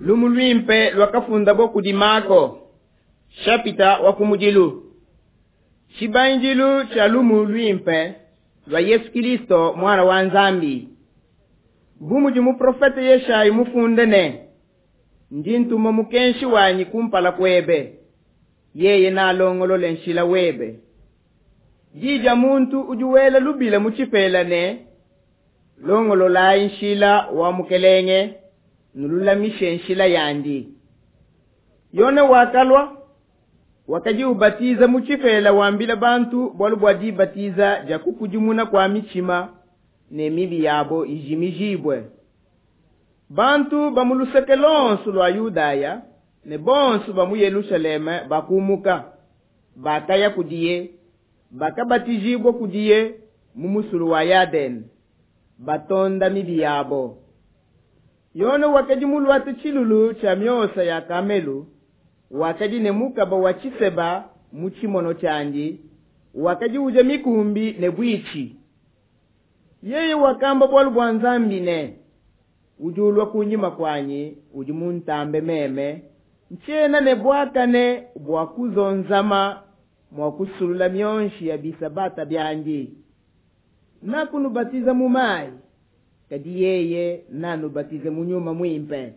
lumu lwimpe lwakafunda boku dimako shapita wakumujilu shibanjilu cha lumu lwimpe lwa Yesu Kristo mwana wa Nzambi bumuji mu profeta Yeshayi mufundene ndintuma mukenshi wanyi kumpala kwebe yeye nalongolole nshila webe jija muntu ujuwela lubila muchipelane longolola nshila wa mukelenge nululamishe nshila yandi yone wakalwa wakaji ubatiza muchifela wambila bantu bwalu bwadi batiza jakukujumuna kwa michima ne mibi yabo ijimijibwe bantu bamuluseke lonsu lwa Yudaya ne bonsu bamu Yerusaleme bakumuka bakaya kudiye bakabatijibwa kudiye mumusulu wa Yaden batonda mibi yabo yone wakaji mulwatu chilulu cha myosa ya kamelu wakaji ne mukaba wachiseba muchimono chanji wakaji uje mikumbi ne bwichi yeye wakamba bwalu bwa Nzambi ne ujulwa kunyima kwanyi ujimuntambe meme nchena ne bwakane bwakuzonzama mwakusulula myonshi ya bisabata byanji nakunubatiza mumai kadi yeye nanubatize munyuma mwimpe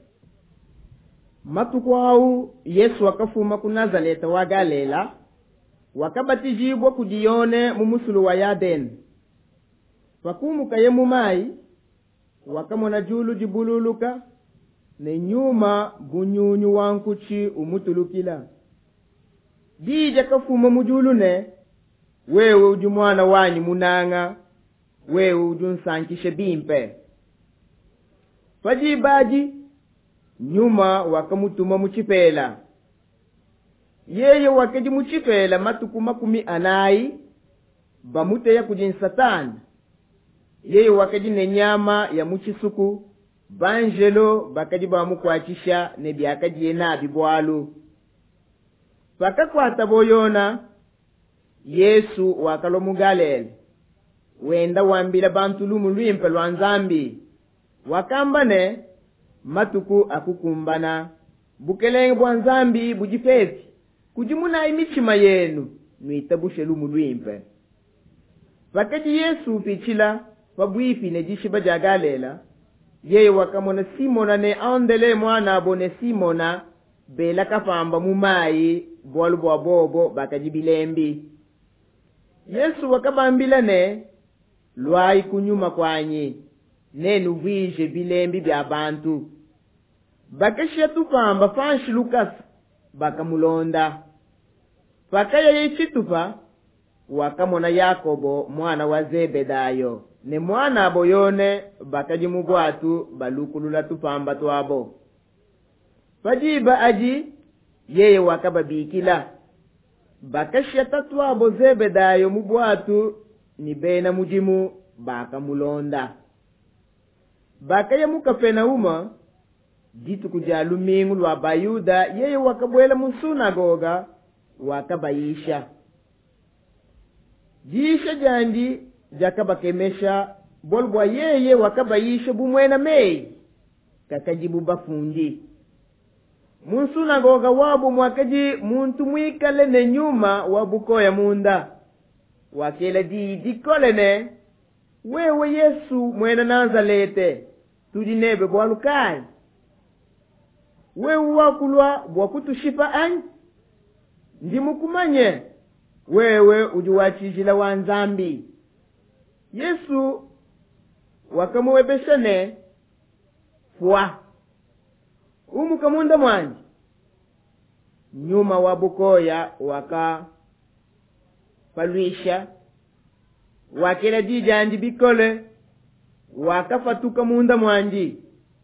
matukwau Yesu wakafuma ku Nazareta wa Galela wakabatijibwa kudiyone mumusulu wa Yaden wakumuka ye mumai wakamona julu jibululuka ne nyuma bunyunyu wankuchi umutulukila dija kafuma mujulu ne wewe ujumwana wanyi munanga wewe ujunsankishe bimpe fajibaji nyuma wakamutuma muchipela yeye wakaji muchipela matuku 10 bamute ya kujin Satani yeye wakaji ne nyama ya muchisuku banjelo bakaji bamukwachisha ne byakaji na bibwalu pakakwata boyona Yesu wakalomu Galile wenda wambila bantu lumu lwimpe lwa Nzambi wakambane matuku akukumbana bukelenge bwa Nzambi bujipezi kujimuna imichima yenu nuitabushe lumu lwimpe wakaji Yesu pichila wabwifi ne jishiba jagalela yeye wakamona Simona ne aondele mwana abone Simona bela kafamba mumai bwalu bwa bobo bakajibilembi Yesu wakabambila ne lwai kunyuma kwanyi nenu vije bilembi bya bantu bakashia tupamba fanshi Lukas bakamulonda pakaya yechitupa wakamona Yakobo mwana wa Zebedayo ne mwana aboyone bakajimubwatu balukulula tupamba twabo fajiba aji yeye wakababikila bakashia tatwabo Zebedayo mubwatu ni bena mujimu bakamulonda bakaya Mukapenauma jitu kujalu mingu lwa Bayuda yeye wakabwela musunagoga wakabayisha jisha jandi jakabakemesha bolbwa yeye wakabayisha bumwena mei kakajibu bafundi musunagoga wabo mwakaji muntu mwikale ne nyuma wabukoya munda wakela dikolene wewe Yesu mwena Nazarete tudinebe bwalukai wewe wakulwa bwakutushipa anyi ndimukumanye wewe ujuwachijila wa Nzambi Yesu wakamuwebeshane fwa umukamunda mwanji nyuma wabukoya waka palwisha wakela dijandi bikole wakafatuka munda mwanji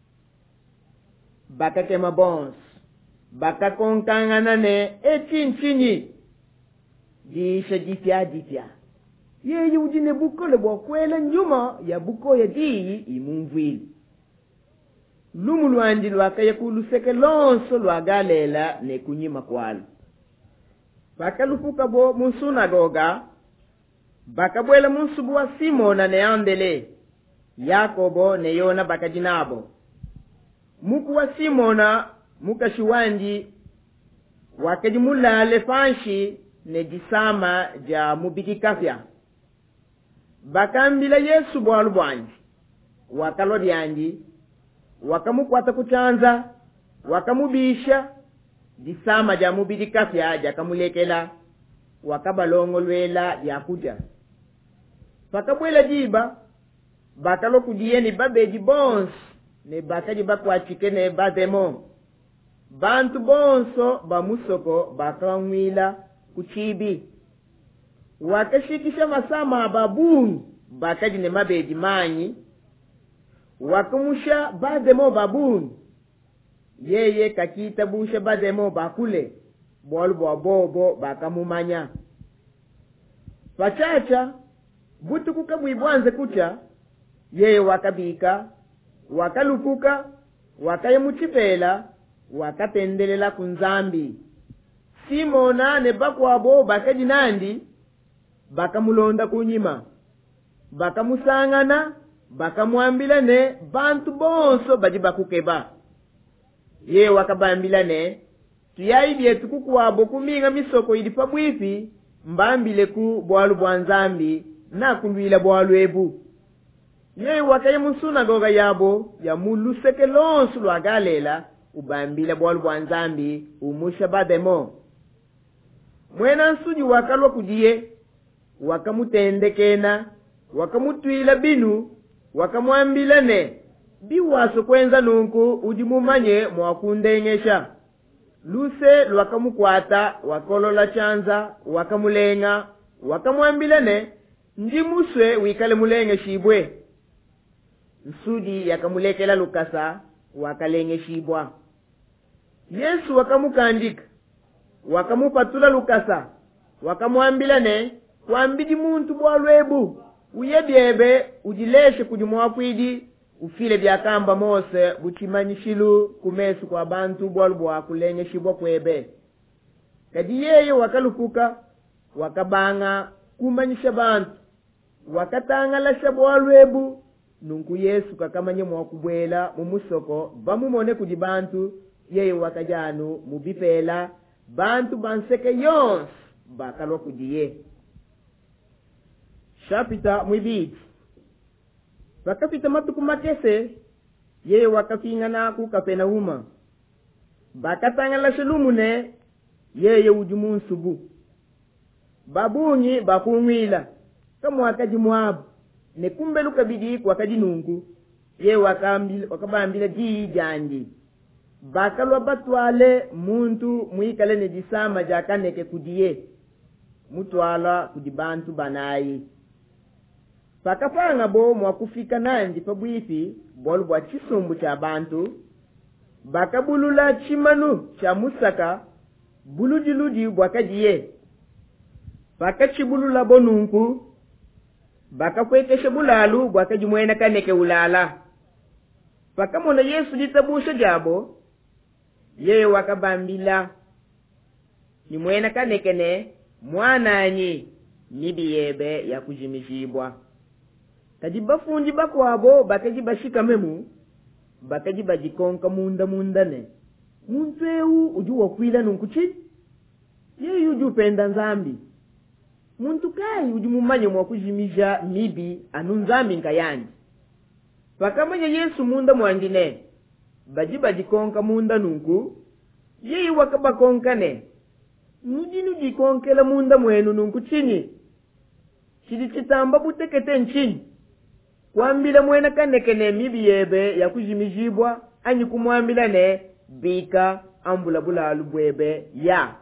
bakakema bons bakakonkangana ne echinchini disha ditya yeye ujine bukole bwakwela nyuma ya bukoya diyi imumvwili lumu lwandi lwakaya kuluseke lonso lwagalela ne kunyima kwalo bakalufuka bo musunagoga bakabwela munsubu wa Simona ne andele Yakobo ne Yona bakajinabo muku wa Simona mukashiwandi wakaji mulale fanshi ne disama ja mubiki kafya. Bakambila Yesu bwalu bwanji wakalodi yanji wakamukwata kuchanza wakamubisha disama ja mubiki kafya jakamulekela wakabalongolwela yakuja. Pakabwela jiba bakalo kudieni babeji bons ne bakaji bakwachike ne bademo. Bantu bonso bamusoko bakawila kuchibi. Wakashikisha masama babuni bakaji ne mabeji manyi. Wakamusha bademo babuni. Yeye kakita busha bademo bakule. Bolu bobo bakamumanya. Pachacha butu kukamwibwanze kucha. Yeye wakabika wakalukuka wakayemuchipela wakapendelela kunzambi. Simona ne bakwabo bakaji nandi bakamulonda kunyima bakamusangana bakamuambila ne bantu bonso baji bakukeba. Ye wakabambila ne tuyaidye tukukuwabo kuminga misoko ili pabwifi mbambile ku bwalu bwanzambi na kulwila bwalu ebu. Ye wakaye musunagoga yabo ya muluseke lonsu lwagalela ubambila bwalu bwanzambi umusha bademo. Mwena nsuji wakalwa kudiye wakamutendekena wakamutwila binu wakamuambila ne biwaso kwenza nunku ujimumanye mwakundengesha. Luse lwakamukwata wakolola chanza wakamulenga wakamuambila ne njimuswe wikale mulenge shibwe. Nsudi yakamulekela lukasa wakalenge shibwa. Yesu wakamukandika wakamupatula lukasa wakamuambila ne kwambidi muntu bwalwebu uyebyebe ujileshe kujumwakwidi ufile byakamba mose buchimanyishilu kumesu kwa bantu bwalu bwakulenge shibwa kwebe. Kadi yeye wakalukuka wakabanga kumanyisha bantu wakatangalasha bwalwebu nunku Yesu kakamanye mwakubwela mumusoko bamumone kudi bantu yeye wakajanu mubipela bantu banseke yons bakalwa kudiye. Shapita mwibiti wakapita matuku makese yeye wakafingana ku Kapenauma bakatangalasha lumune yeye ujumunsubu babunyi bakumwila kama wakaji mwabu ne kumbe lukabidi kwa kaji nungu ye wakabambila ji jandi bakalwa batwale muntu mwikale ne disama jakaneke kudiye mutwala kudibantu banayi. Pakapanga bo mwakufika nandi pabwifi bolu bwa chisumbu cha bantu bakabulula chimanu cha musaka bulujiludi bwakajiye pakachibulula bonunku bakakwekeshe bulalu bwakajimwena kaneke ulala. Pakamona Yesu litabusha jabo ye wakabambila ni mwena kaneke ne mwananyi nibiyebe ya kujimishibwa. Kajibafundi bakwabo bakajibashika memu bakajibajikonka munda ne muntu eu ujuwa kwila nunkuchi ye ujupenda nzambi muntu kai ujumumanye mwakujimija mibi anunzambi nkayandi. Pakamanya Yesu munda mwandine bajikonka munda nunku ye wakabakonka ne nujinu jikonkela munda mwenu nunku chini chidi chitamba butekete nchini kwambila mwena kaneke ne mibi yebe ya kujimijibwa anyi kumwambila ne bika ambula bulalu bwebe ya.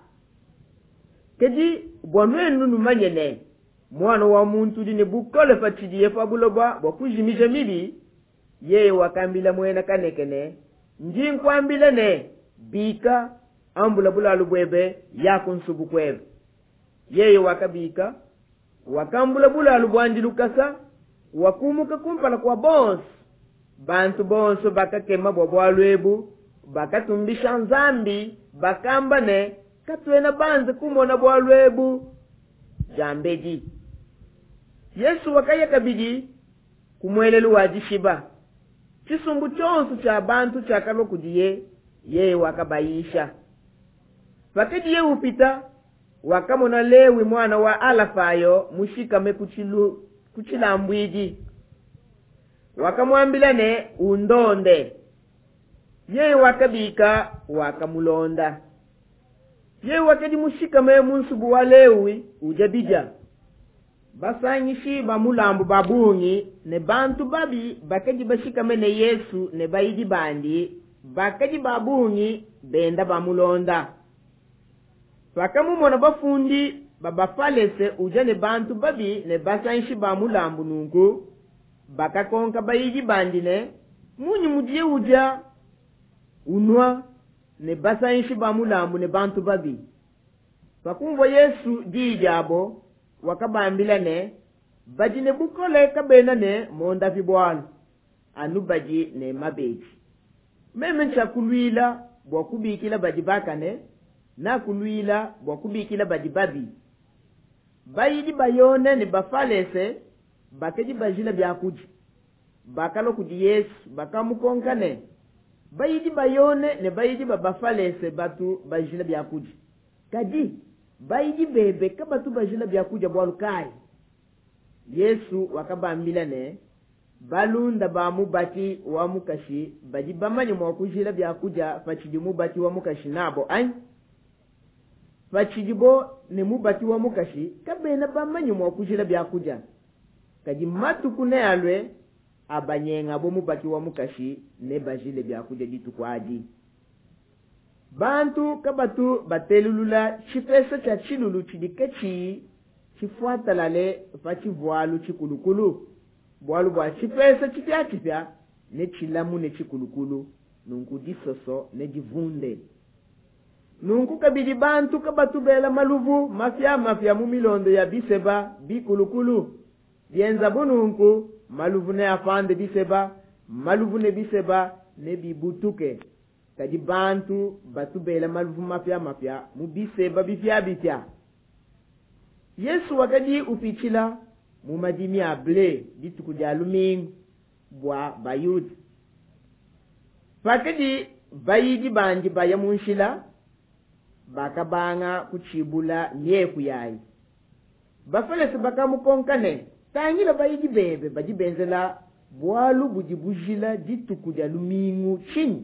Keji bwanwenu numanye ne mwana wa muntu dine bukole fatidi yefa buloba wakujimija mibi ye wakambila mwena kaneke ne njinkwambila ne bika ambula bulalu bwebe ya kunsubu kwebe. Ye wakabika wakambula bulalu bwanji lukasa wakumuka kumpala kwa bonsi bantu bonso bakakema bwalwebu bakatumbisha nzambi bakamba ne katwena banze kumona bwalwebu jambeji. Yesu wakaya kabidi kumwelelu wajishiba chisumbu chonsu cha bantu chakalo kudiye yeye wakabayisha. Pakediye upita wakamona Lewi mwana wa Alafayo mushikame kuchilambwiji. Wakamwambila ne undonde. Yeye wakabika wakamulonda. Yeye wakadi mushikame munsubu wa Lewi ujabija. Basanyishi bamulambu babungi ne bantu babi bakadi bashikame ne Yesu ne bayidi bandi bakadi babungi benda bamulonda. Pakamumona bafundi babafalese uja ne bantu babi ne basanyishi bamulambu nungu bakakonka bayidi bandi ne munyi mudiye uja unwa ne basanyishi bamulambu ne bantu babi. Pakumvo Yesu dijabo wakabambila ne baji ne bukole kabena ne monda fibwalo anu baji ne mabeji. Meme nchakulwila bwakubikila baji bakane na kulwila bwakubikila baji babi. Bayidi bayone ne bafalese bakeji bajila byakuji. Bakalo kuji Yesu bakamukonkane. Bayidi bayone ne bayidi babafalese batu bajila byakuji. Kadi bayidi bebe kabatu bajila byakuja bwalukai. Yesu wakabambila ne balunda bamubati wa mukashi baji bamanyi mwakujila byakuja fachidi mubati wa mukashi nabo anyi. Fachidibo ne mubati wa mukashi kabena bamanyi mwakujila byakuja. Kadi matu kune alwe abanyenga bo mubati wa mukashi ne bajile byakuja jitu kwa adi. Bantu kabatu batelulula chifesa cha chilulu chidikechi chifuata lale fachi vualu chikulukulu. Vualu bwa chifesa chifya ne chilamu ne chikulukulu nungu disoso ne jivunde. Nungu kabidi bantu kabatu bela maluvu mafya mumilondo ya biseba bikulukulu. Dienza bununku maluvu ne afande biseba maluvu ne biseba ne bibutuke. Kadi bantu batu bela maluvu mafya mu biseba bifya. Yesu wakadi upichila mu madimi able bitu kujalumingu bwa bayudi. Pakadi bayidi banji bayamunshila bakabanga kuchibula nyeku yayi. Bafalese bakamukonkane tangila bayidi bebe bajibenzela bwalu bujibujila ditu kujalumingu chini.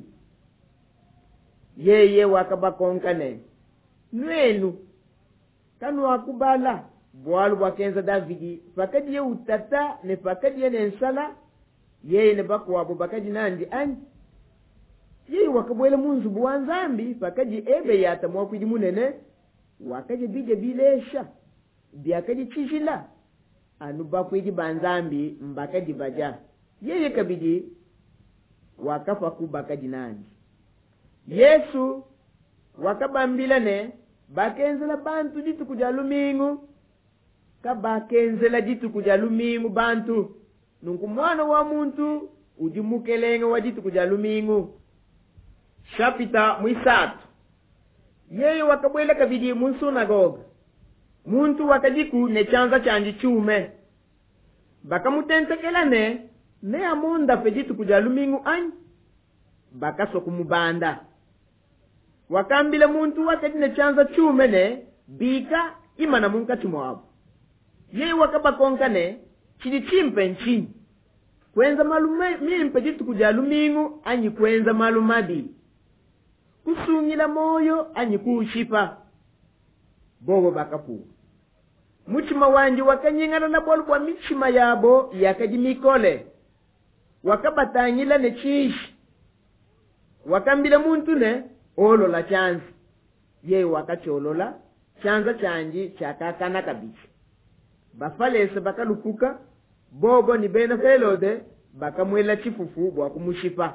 Yeye wakabakonkane nwenu kanu wakubala bwalu wakenza Davidi fakadi ye utata ne fakadi ye nensala yeye ne bakwabo bakadi nandi anyi. Yeye wakabwele munzu buwanzambi fakadi ebe yata mwakwidi munene wakaje bije bilesha biakaji chishila anu bakwidi banzambi mbakadi baja. Yeye kabidi wakafa kubakadi nandi. Yesu wakabambila ne bakenzela bantu ditu kujalumingu kabakenzela ditu kujalumingu bantu nungu mwana wa muntu ujimukelenge wa ditu kujalumingu. Shapita mwisatu yeye wakabwela kabidi munsunagoga muntu wakadiku ne chanza chanji chume bakamutentekela ne amunda pe ditu kujalumingu anyi bakaso kumubanda. Wakambile muntu wakati ne chanza chume ne bika imana munka chumwabu. Yeye wakabakonka ne chidi chimpe nchini. Kwenza malume mimpe jitu kujalumingu anyi kwenza malumadi. Kusungila moyo anyi kuushipa. Bobo bakapu. Muchima wanji wakanyingana na bolu kwa michima yabo yakajimikole. Wakabatangila ne chishi. Wakambile muntu ne olola chanzi. Yeye wakacholola chanza chanji chakakana kabichi. Bafalese bakalukuka bobo ni bena felode bakamwela chifufu bwa kumushipa.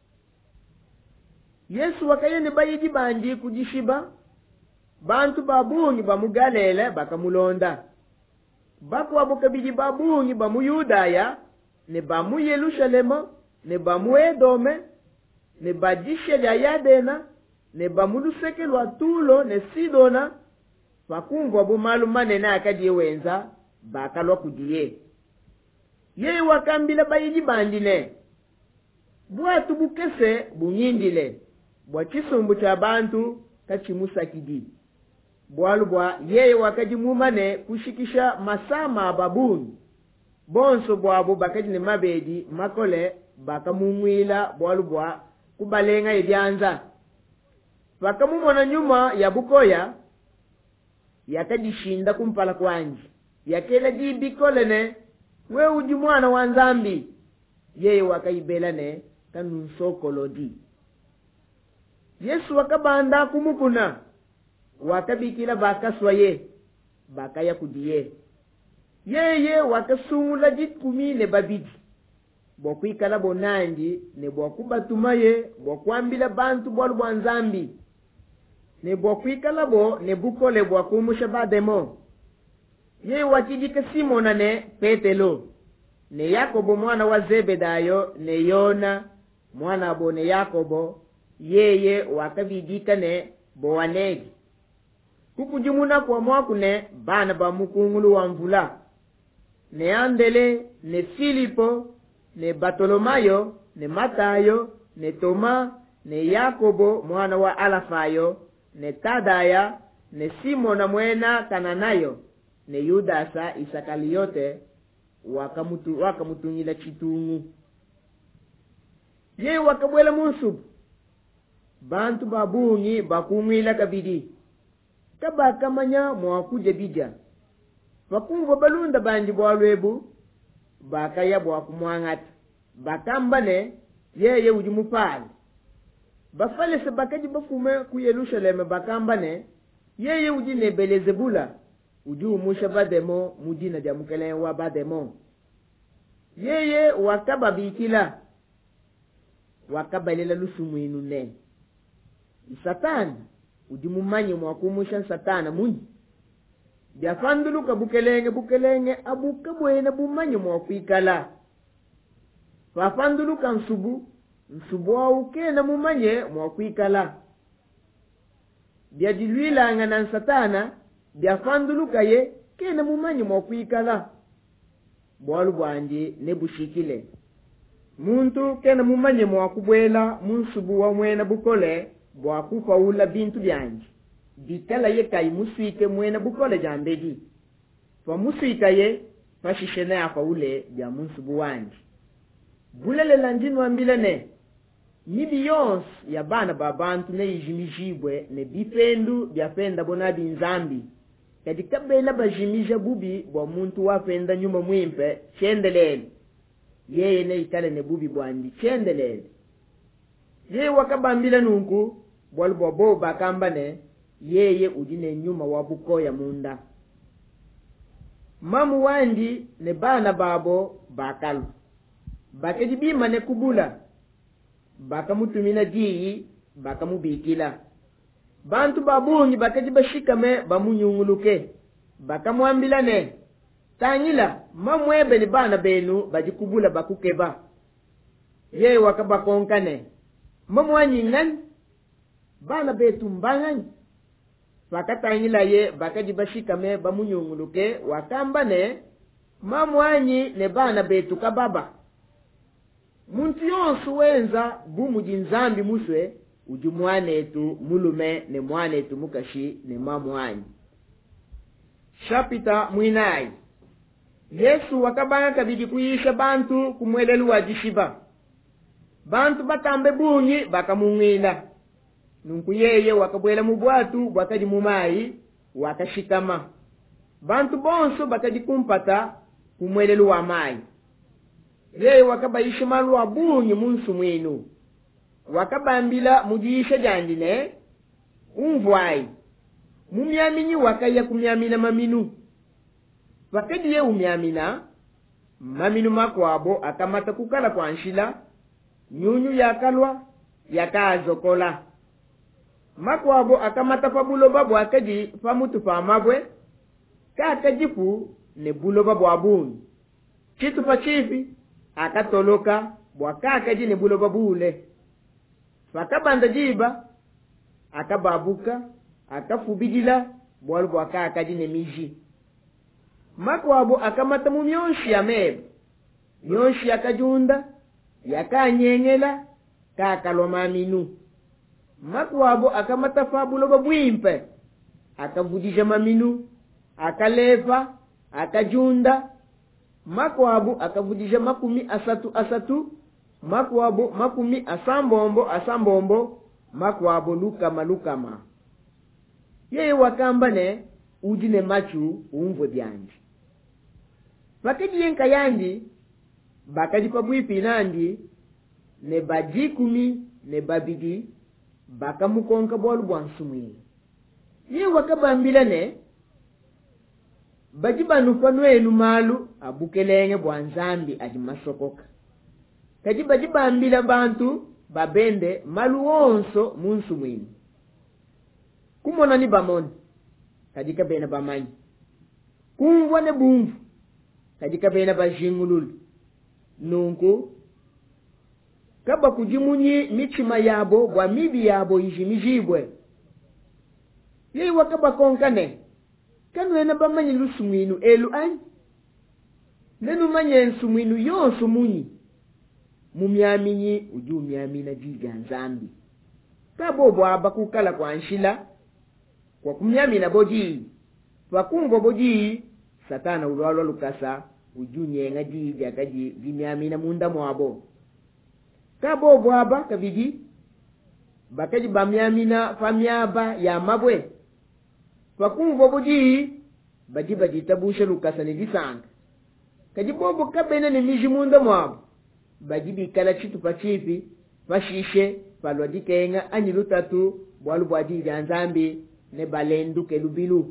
Yesu wakayene bayidi banji kujishiba bantu babungi bamugalele bakamulonda. Baku wabukabidi babungi bamu Yudaya ne bamu Yerusalema ne bamu Edome ne bajishe ya Yadena ne bamuluseke lwa Tulo ne Sidona pakungwa bumalu manene akadiye wenza bakalwa kudiye. Yeye wakambila bayidi bandine bwatu bukese bunyindile bwa chisumbu cha bantu kachimusakidi bwalu bwa yeye wakajimumane kushikisha masama babuni bonso bwabo bakajine mabedi makole bakamumwila bwalu bwa kubalenga ebyanza bakamumona nyuma ya bukoya yakajishinda kumpala kwanji yakela jibikolene we uji mwana wa nzambi yeye wakaibelane kanunsokolodi Yesu wakabanda kumukuna wakabikila bakaswaye bakaya kudiye yeye wakasungula jikumi ne babidi bokwikala bonanji ne bokubatumaye bokwambila bantu bwalu bwa nzambi ne bokwikala bo ne bukole bwakumusha bademo yeye wakijika Simona ne Petelo ne Yakobo mwana wa Zebedayo ne Yona mwana abo ne Yakobo yeye wakabidika ne Boanegi kukujimuna kwa mwakune bana ba mukungulu wa mvula ne Andele ne Filipo ne Bartolomayo ne Matayo ne Toma ne Yakobo mwana wa Alafayo ne Tadaya ne Simona mwena Kananayo ne Yudasa Isakaliote wakamutunyila chitungu ye wakabwela munsubu bantu babungi bakumwila kabidi kabakamanya mwakuja bija bakumva balunda banji bwalwebu bakaya bwakumwangata bakambane yeye uji mupali bafalese bakaji bafume ku Yerusalemu bakambane yeye uji ne Belezebula uji umusha bademo mudina ja mukele wa bademo yeye wakababikila wakabalela lusumwinu ne Satani uji mumanyi mwakumusha satana munyi byafanduluka bukelenge abuka bwena bumanyi mwakwikala wafanduluka nsubu waukena mumanye mwakwikala byajilwilanga na satana byafanduluka ye kena mumanyi mwakwikala bwalu bwanje nebushikile muntu kena mumanye mwakubwela munsubu wa mwena bukole bwakufaula bintu byanje bikala ye kai muswike mwena bukole jambedi fa muswika ye fashishene afaule bya munsubu wanje bulele lanjinu ambilene nibi yonse ya bana babantu ne yijimijibwe ne bifendu byafenda bonabi nzambi kadi kabela bajimija bubi bwa muntu wafenda nyuma mwimpe chendelele yeye ne ikale ne bubi bwandi chendelele yeye wakabambila nunku bwalbo bo bakambane yeye ujine nyuma wabukoya munda mamu wandi ne bana babo bakalu bakajibima ne kubula bakamutumina dii bakamubikila bantu babungi bakajibashikame bamunyunguluke bakamwambila ne tanyila mamwebe ni bana benu bajikubula bakukeba yeye wakabakonkane mamwanyi ngani bana betu mbangani fakatanyila ye bakajibashikame bamunyunguluke wakambane mamwanyi ne bana betu kababa muntu yonsu wenza bumuji nzambi muswe uji mwanetu mulume ne mwanetu mukashi ne mamwanyi shapita mwinai Yesu wakabanga kabidi kuyisha bantu kumwelelu wajishiba bantu batambe bunyi bakamungwila nunku yeye wakabwela mubwatu bwakadi mumai wakashikama bantu bonso bakadi kumpata kumwelelu wa mai yeye wakabaisha malu wa bunyi munsu mwinu wakabambila mujisha jandine umvwai mumyaminyi wakaya kumyamina maminu wakadi ye umyamina maminu makwabo akamata kukala kwa nshila nyunyu yakalwa yakazokola makwabo akamata pabuloba bwakadi pamutu pamabwe kakajipu ne buloba bwabuni chitu pachifi akatoloka bwakakaji ne buloba bule fakabanda jiba akababuka akafubidila bwalu bwakakaji ne miji makwabo akamata mumyonshi ya mebe myonshi yakajunda yakanyengela kakalwa maminu makwabo akamatafabulo babwimpe akavudisha maminu akalefa akajunda makwabo akavudisha makumi asatu makwabo makumi asambombo makwabo lukama yeye wakamba ne ujine machu umvo byanji bakajiyenka yandi bakaji pabwipi nandi ne bajikumi ne babidi bakamukonka bolu bwansumwi yeye wakabambila ne bajibanufanwenu malu abukelenge bwanzambi ajimasokoka kaji bajibambila bantu babende malu wonso munsumwini kumona ni bamoni kajika bena bamanyi kumvwa ne bumvu kajika bena bajingululu nunku kaba kujimunyi michima yabo bwa mibi yabo mijibwe yei wakaba konkane kanu ena bamanyi lusumwinu elu anyi nenu manye nsumwinu yonso munyi mumyaminyi uju myamina jiga nzambi kabo bwaba kukala kwa nshila kwa kumyamina boji twakumvo boji satana ulwalwa lukasa ujunyenga jiga kaji vimyamina munda mwabo kabo bwaba kabidi bakaji bamyamina famyaba ya mabwe twakumvo boji baji tabusha lukasa ni disanga kaji bobo kabene ni miji munda mwabo bajibi kala chitu pachipi pashishe palwadikenga anyilutatu bwalu bwadi nzambi ne balendu kelubilu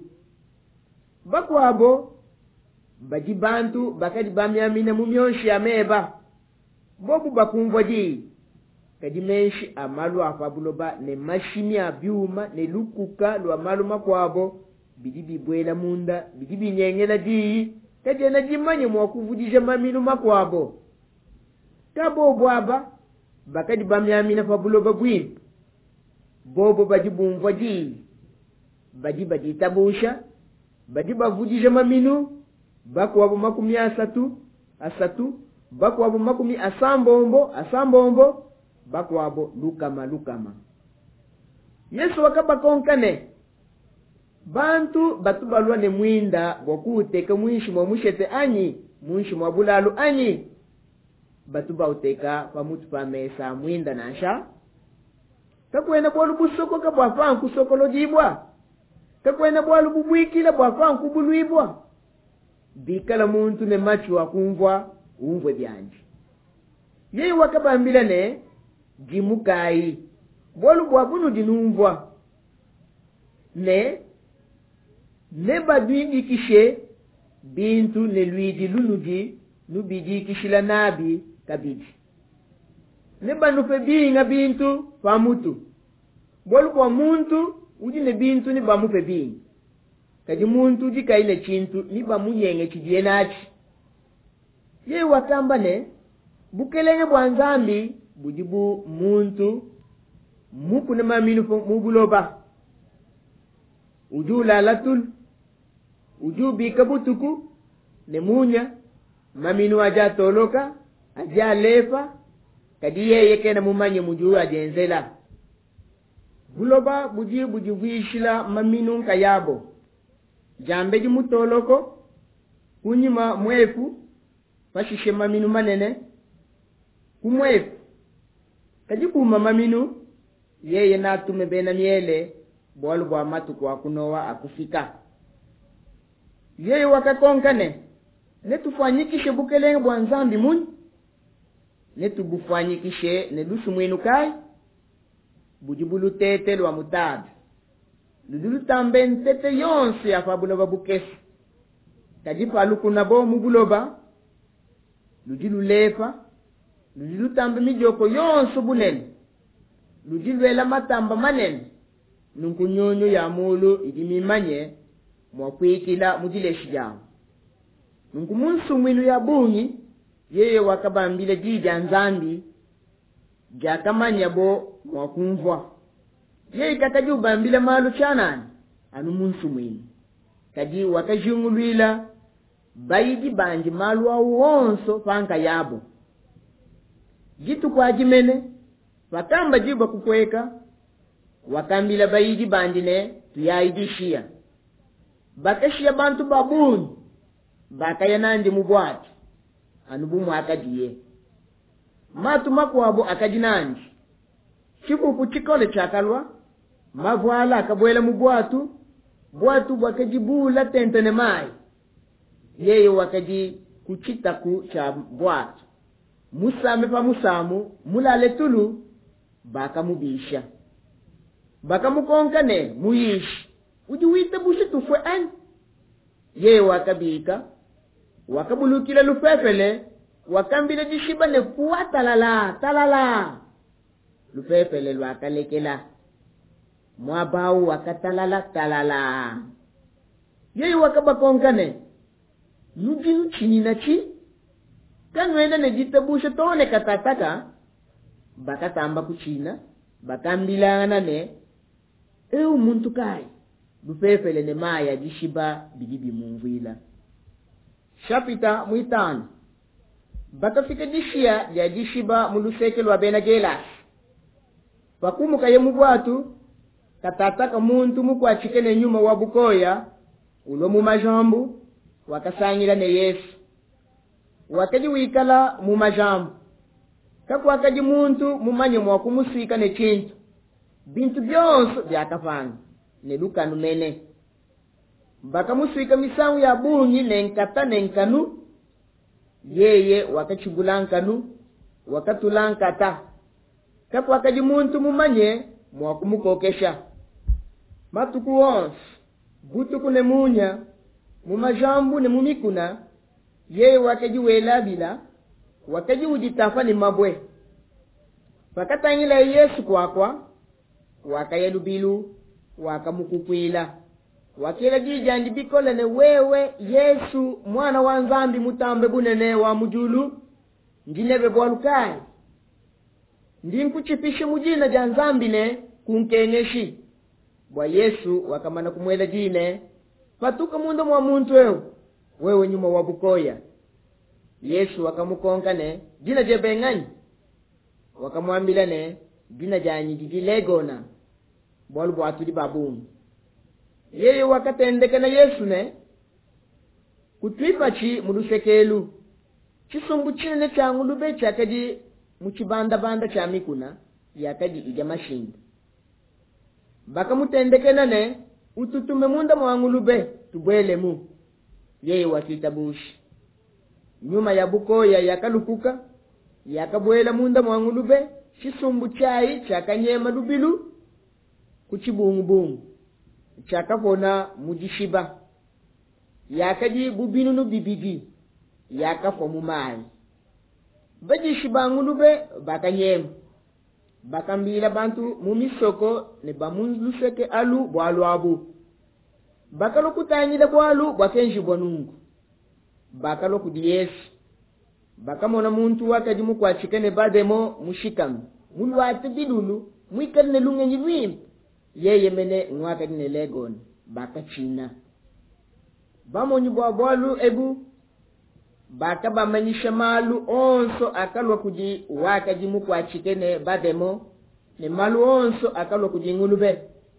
bakwabo bajibantu bakadi bamyamina mumyonshi ameba bobu bakumvodi kadi menshi amalu afabuloba ne mashini abyuma ne lukuka lwa malu makwabo bidibi bwela munda bidibi nyengela di kadi na jimanye mwakuvudisha maminu makwabo kabo bwaba bakadi bamyamina fabuloba bwimp bobo bajibumvodi baji tabusha baji bavudisha maminu bakwabo makumi asatu bakwabo makumi asambombo bakwabo lukama Yesu wakaba konkane bantu batubalwa ne mwinda wakuteka mwishi mwa mushete anyi mwishi mwa bulalu anyi batuba uteka pamutu pamesa mwinda nasha kakwena bwalu busoko kabwafa kusokolo jibwa kakwena bwalu bubwikila bwafa kubulwibwa bikala muntu ne machu akumvwa umvwe byanji yeye wakabambila ne jimukai bwalu bwabunu dinumvwa ne badwigi kishe bintu ne luidi lunuji nubiji kishila nabi kabiji ne banufe binga bintu pamutu bwalu bwa muntu uji ne bintu ni bamufe binga kadi muntu jika ile chintu ni bamuyenge chidienachi ye wakamba ne bukelenge bwanzambi bujibu muntu muku ne maminu mubuloba ujula latul ujubi kabutuku ne munya maminu aja toloka aja lefa kadi yeye kena mumanye mujuru ajenzela buloba bujivishila maminu kayabo jambe ji mutoloko kunyima mwefu pashishe maminu manene kumwefu kajibuma maminu yeye natume bena miele bwalu bwa matu kwa kunowa akufika yeye wakakonkane netufanyikishe bukelenge bwa nzambi muni netubufanyikishe nedusu mwenu kai bujibulu tete lwa mutabi ludulu tambe ntete yonsi ya fabuloba bukesi kajipa alukuna bo mubuloba ludilu lefa ludilu tambe mijoko yonso bunene ludilu ela matamba manene nunkunyonyo ya mulu idimimanye mwakwikila mudileshi jamu nunkumunsu mwinu ya bunyi yeye wakabambile jija nzambi jakamanya bo mwakumvwa yeye katajuba mbila malu chanani anu munsu mwini kadi wakajungulwila bayidi banji malu wa uonso panka yabo gitu kwa jimene wakamba jiba kukweka wakambila baidi bandine tuyaidishia bakashia bantu babuni bakaya nandi mubwati anubumu akadiye matu makwabo akadinandi chibuku chikole chakalwa mavwala akabwela mubwatu bwatu bwakajibula tentene mai yeye wakaji kuchitaku cha bwatu musame pa musamu mulale tulu bakamubisha bakamukonkane muyishi ujiwite bushi tufwe ani yeye wakabika wakabulukila lufefele wakambile dishiba ne kuwa talala lufefele lwakalekela mwabau wakatalala yeye wakabakonkane nujinu chini na chi kanwenda ne jitabusha tone katataka bakatamba kuchina bakambilana ne muntu kai lufefele ne maya dishiba bidibi mumvila shapita muitano bakafika dishia ya dishiba muluseke lwa bena gelas pakumuka ye mubwatu katataka muntu mukwachikene nyuma wabukoya ulo mu majambu wakasangila ne Yesu wakaji wikala mu majambu kakwakaji muntu mumanye mwakumusika ne chintu bintu byonso byakafanga ne lukanu mene bakamusika misangu ya bunyi nenkata nenkanu yeye wakachigulankanu wakatulankata kakwakaji muntu mumanye mwakumukokesha matuku wonse butuku ne munya mumajambu ne mumikuna yeye wakaji welabila wakaji uditafa ni mabwe wakatangila Yesu kwakwa wakayelubilu wakamukukwila wakila jijandi bikola ne wewe Yesu mwana wa Nzambi mutambe bunene wa mujulu ndinebe bwalukai ndinkuchipishe mujina ja Nzambi ne kunkenyeshi bwa Yesu wakamana kumwela jine patuka mundo mwa muntu wewe nyuma wabukoya Yesu wakamukonkane jina jebengani wakamwambila ne jina janyi jilegona bwalu bwatu di babuni yeye wakatendeka na Yesu ne kutwipa chi mulusekelu chisumbu chine changu lube chakadi muchibanda cha mikuna yakadi ijamashinda bakamutendekena ne ututume munda mwangu lube tubwelemu yeye wakitabushi nyuma ya bukoya yakalukuka yakabwela munda mwangu lube chisumbu chai chakanyema lubilu kuchibungu chakafona mujishiba yakaji bubinunu bibigi yakafo mumai bajishiba ngulube bakanyema bakambila bantu mumisoko ne bamunluseke alu bwalu abu bakalokutanyile bwalu bwakenji bwanungu bakalokudi Yesu bakamona muntu wakaji mukwachikene bademo mushikamu mulwate bidulu mwikane lungenyi lwimpi yeye mene nwaka dine legon baka china bamonyi bwalu ebu baka bamanyisha malu onso akalwa kuji wakaji mukwachikene bademo ne malu onso akalwa kuji ngulube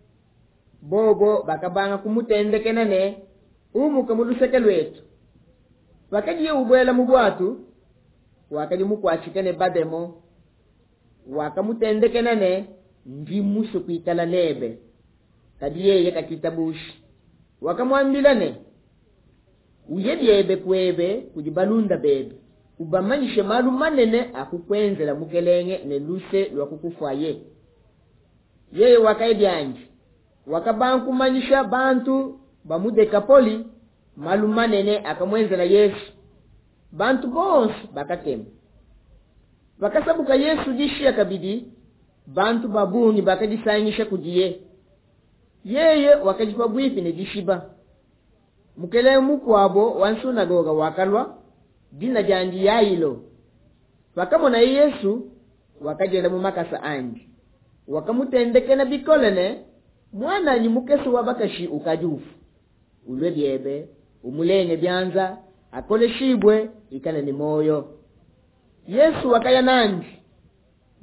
bobo baka banga kumutendekena ne umuka muluseke lwetu wakaji ubwela mubwatu wakaji mukwachikene bademo wakamutendekena ne ndimuso kuitala nebe kadi yeye kakitabushi wakamwambila ne uyebyebe kwebe kujibalunda bebe ubamanyishe malu manene akukwenzela mukelenge ne luse lwakukufwaye yeye wakaidyanji wakabanku manyisha bantu bamudekapoli malu manene akamwenzela Yesu bantu bonse bakatema bakasabuka Yesu jishia kabidi bantu babuni bakajisanyisha kujiye yeye wakajipa bwipi ne jishiba mukele mukwabo wansunagoga wakalwa dina janji yailo wakamona Yesu wakajela mu makasa anji wakamutendekena bikolene mwana ni mukesu wabakashi ukajufu ulwebyebe umulenge byanza akole shibwe ikana ni moyo Yesu wakaya nanji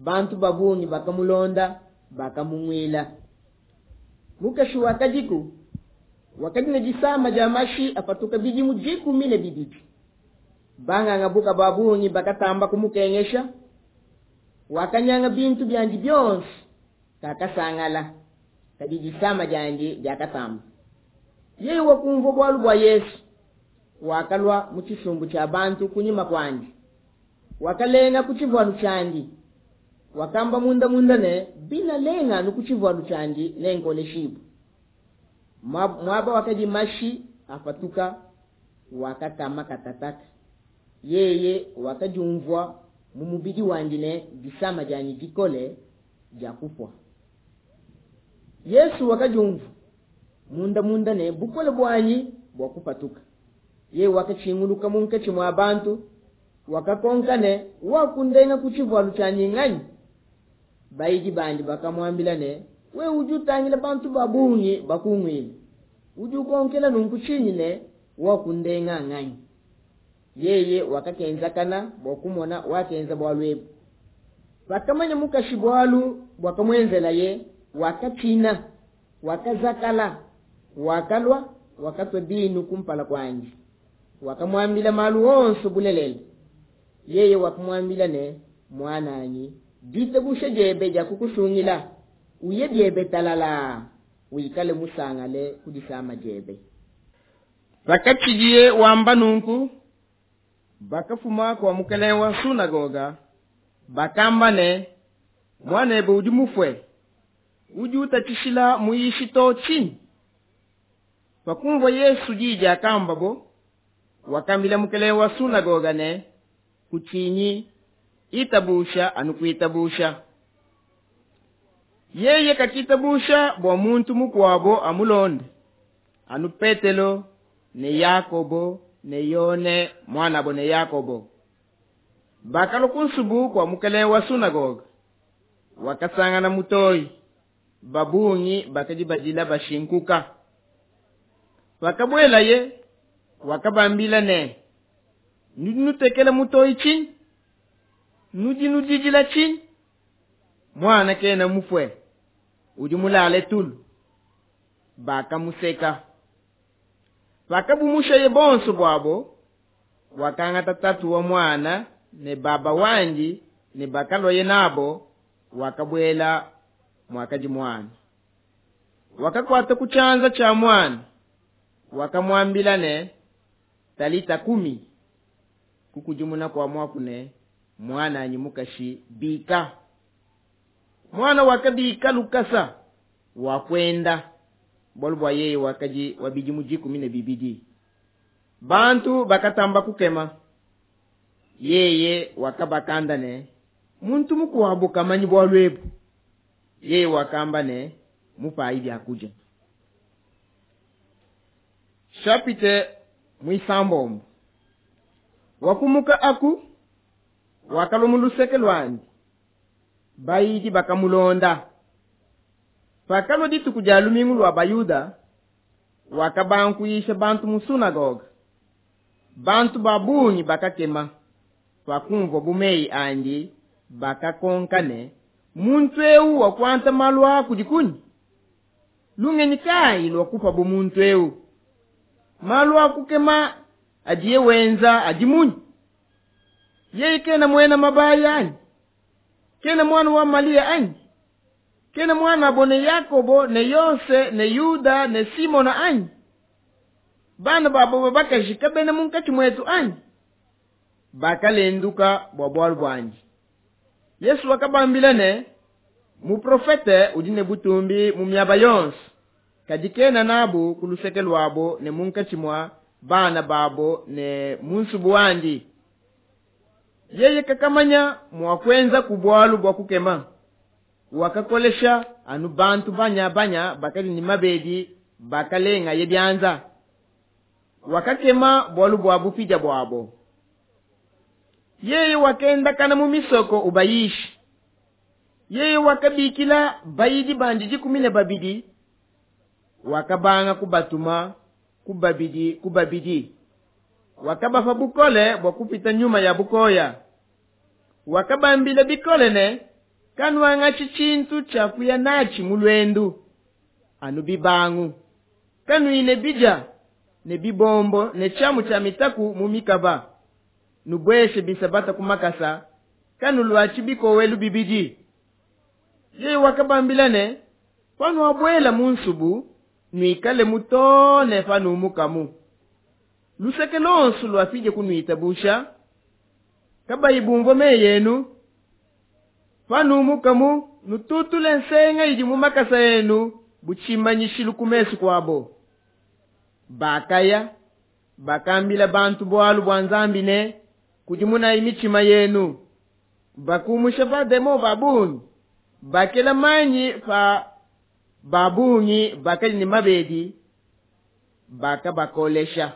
bantu babungi bakamulonda bakamumwila. Mukashi wakajiku wakajina jisama jamashi apatuka bijimu jiku mine bibiti. Banga ngabuka babungi bakatamba kumukengesha. Wakanyanga bintu byanji byonsi kakasangala kabijisama janji jakatamba. Yeye wakumva bwalu bwa Yesu wakalwa muchisumbu cha bantu kunyima kwandi. Wakalenga kuchivwalu chandi. Wakamba munda ne bila lenga nukuchivwalu chandi nenkole shibu. Mwaba wakaji mashi afatuka wakatama katataka. Yeye wakajumvwa mumubidi wandine bisama jani jikole jakupwa. Yesu wakajumvwa munda ne bukole bwanyi bwakupatuka. Ye wakachinguluka munkechi mwa bantu wakakonkane wakundenga kuchivwalu chanyi ngani. Baiji bandi bakamwambila ne we ujutangila bantu babungi bakungwili. Ujukonkela nunkuchinyi ne wakundenga ngani. Yeye wakakenza kana bokumona wakenza bwalwebu. Wakamanya mukashi bwalu wakamwenzela ye wakachina wakazakala wakalwa wakatwe binu kumpala kwanji. Wakamwambila malu onso bulelele. Yeye wakamwambila ne mwananyi ditebushe jebe ja kukusungila uye jebe talala uyikale musangale kudisama jebe. Bakachijiye wamba nunku bakafuma kwa mukele wa sunagoga bakamba ne mwana ebe ujumufwe ujuta chishila muishito chini. Wakumva Yesu jija akamba bo wakambila mukele wa sunagoga ne kuchinyi itabusha anukuitabusha. Yeye kakitabusha bwa muntu mukwabo amulonde anu Petelo ne Yakobo ne Yone mwana bo ne Yakobo. Bakalo kunsubu kwa mukele wa sunagoga wakasanga na mutoi babungi bakajibajila bashinkuka. Wakabwela ye wakabambila ne nutekela mutoi chini nujijila chini mwana kena mufwe ujumulale tulu bakamuseka. Wakabumusha ye bonso bwabo wakanga tatatu wa mwana ne baba wanji ne bakalo ye nabo wakabwela mwakaji mwana. Wakakwata kuchanza cha mwana wakamwambila ne talita 10 kukujumuna kwa mwakune mwana anyimukashi bika. Mwana wakabika lukasa wakwenda bolubwa yeye wakaji wabijimujiku mine bibidi. Bantu bakatamba kukema. Yeye wakabakanda ne muntu mukuwabu kamanyi bwalwebu. Yeye wakamba ne mupa hivi akuja. Shapite mwisambombo wakumuka aku wakalumuluseke lwandi bayidi bakamulonda. Fakalo ditu kujalumingu lwa bayuda wakabankuyisha bantu musunagoga. Bantu babunyi bakakema wakumvo bumei andi bakakonkane muntu eu wakwanta malwa kujikuni. Lungenikai lwakupa bumuntu eu malwa kukema ajiye wenza ajimunyi. Yeye kena mwena mabaya ani kena mwana wa Malia ani kena mwana bone Yakobo ne Yose ne Yuda ne Simona ani bana babo bakashika bene munkachi mwetu ani bakalenduka bwabwalu bwanji. Yesu wakabambila ne mu profete udine butumbi mu myaba yonse kajikena nabu kuluseke lwabo ne munkachi mwa bana babo ne munsubu wandi. Yeye kakamanya mwakwenza kubwalu bwa kukema wakakolesha anu bantu banya bakali ni mabedi bakalenga yebyanza wakakema bwalu bwabu pija bwabo. Yeye wakenda kana mu misoko ubayishi. Yeye wakabikila bayidi bandiji 12 wakabanga kubatuma kubabidi wakabafa bukole bwa kupita nyuma ya bukoya. Wakabambile bikole ne kanwanga chichintu chakuya nachi mulwendu anu bibangu kanuine bija ne bibombo ne chamu cha mitaku mumikaba nubweshe bisabata kumakasa kanulwachi bikowelu bibiji ye wakabambilane panu abwela munsubu nuikale mutone panu umukamu luseke lonsu lwafije kunuitabusha kaba ibungome yenu panu umukamu nututule nsenga iji mumakasa yenu buchimanyishilu kumesu kwabo bakaya bakambila bantu bwalu bwanzambine kujimuna imichima yenu bakumusha demo babuni bakela manyi fa babungi bakali ni mabedi baka bakolesha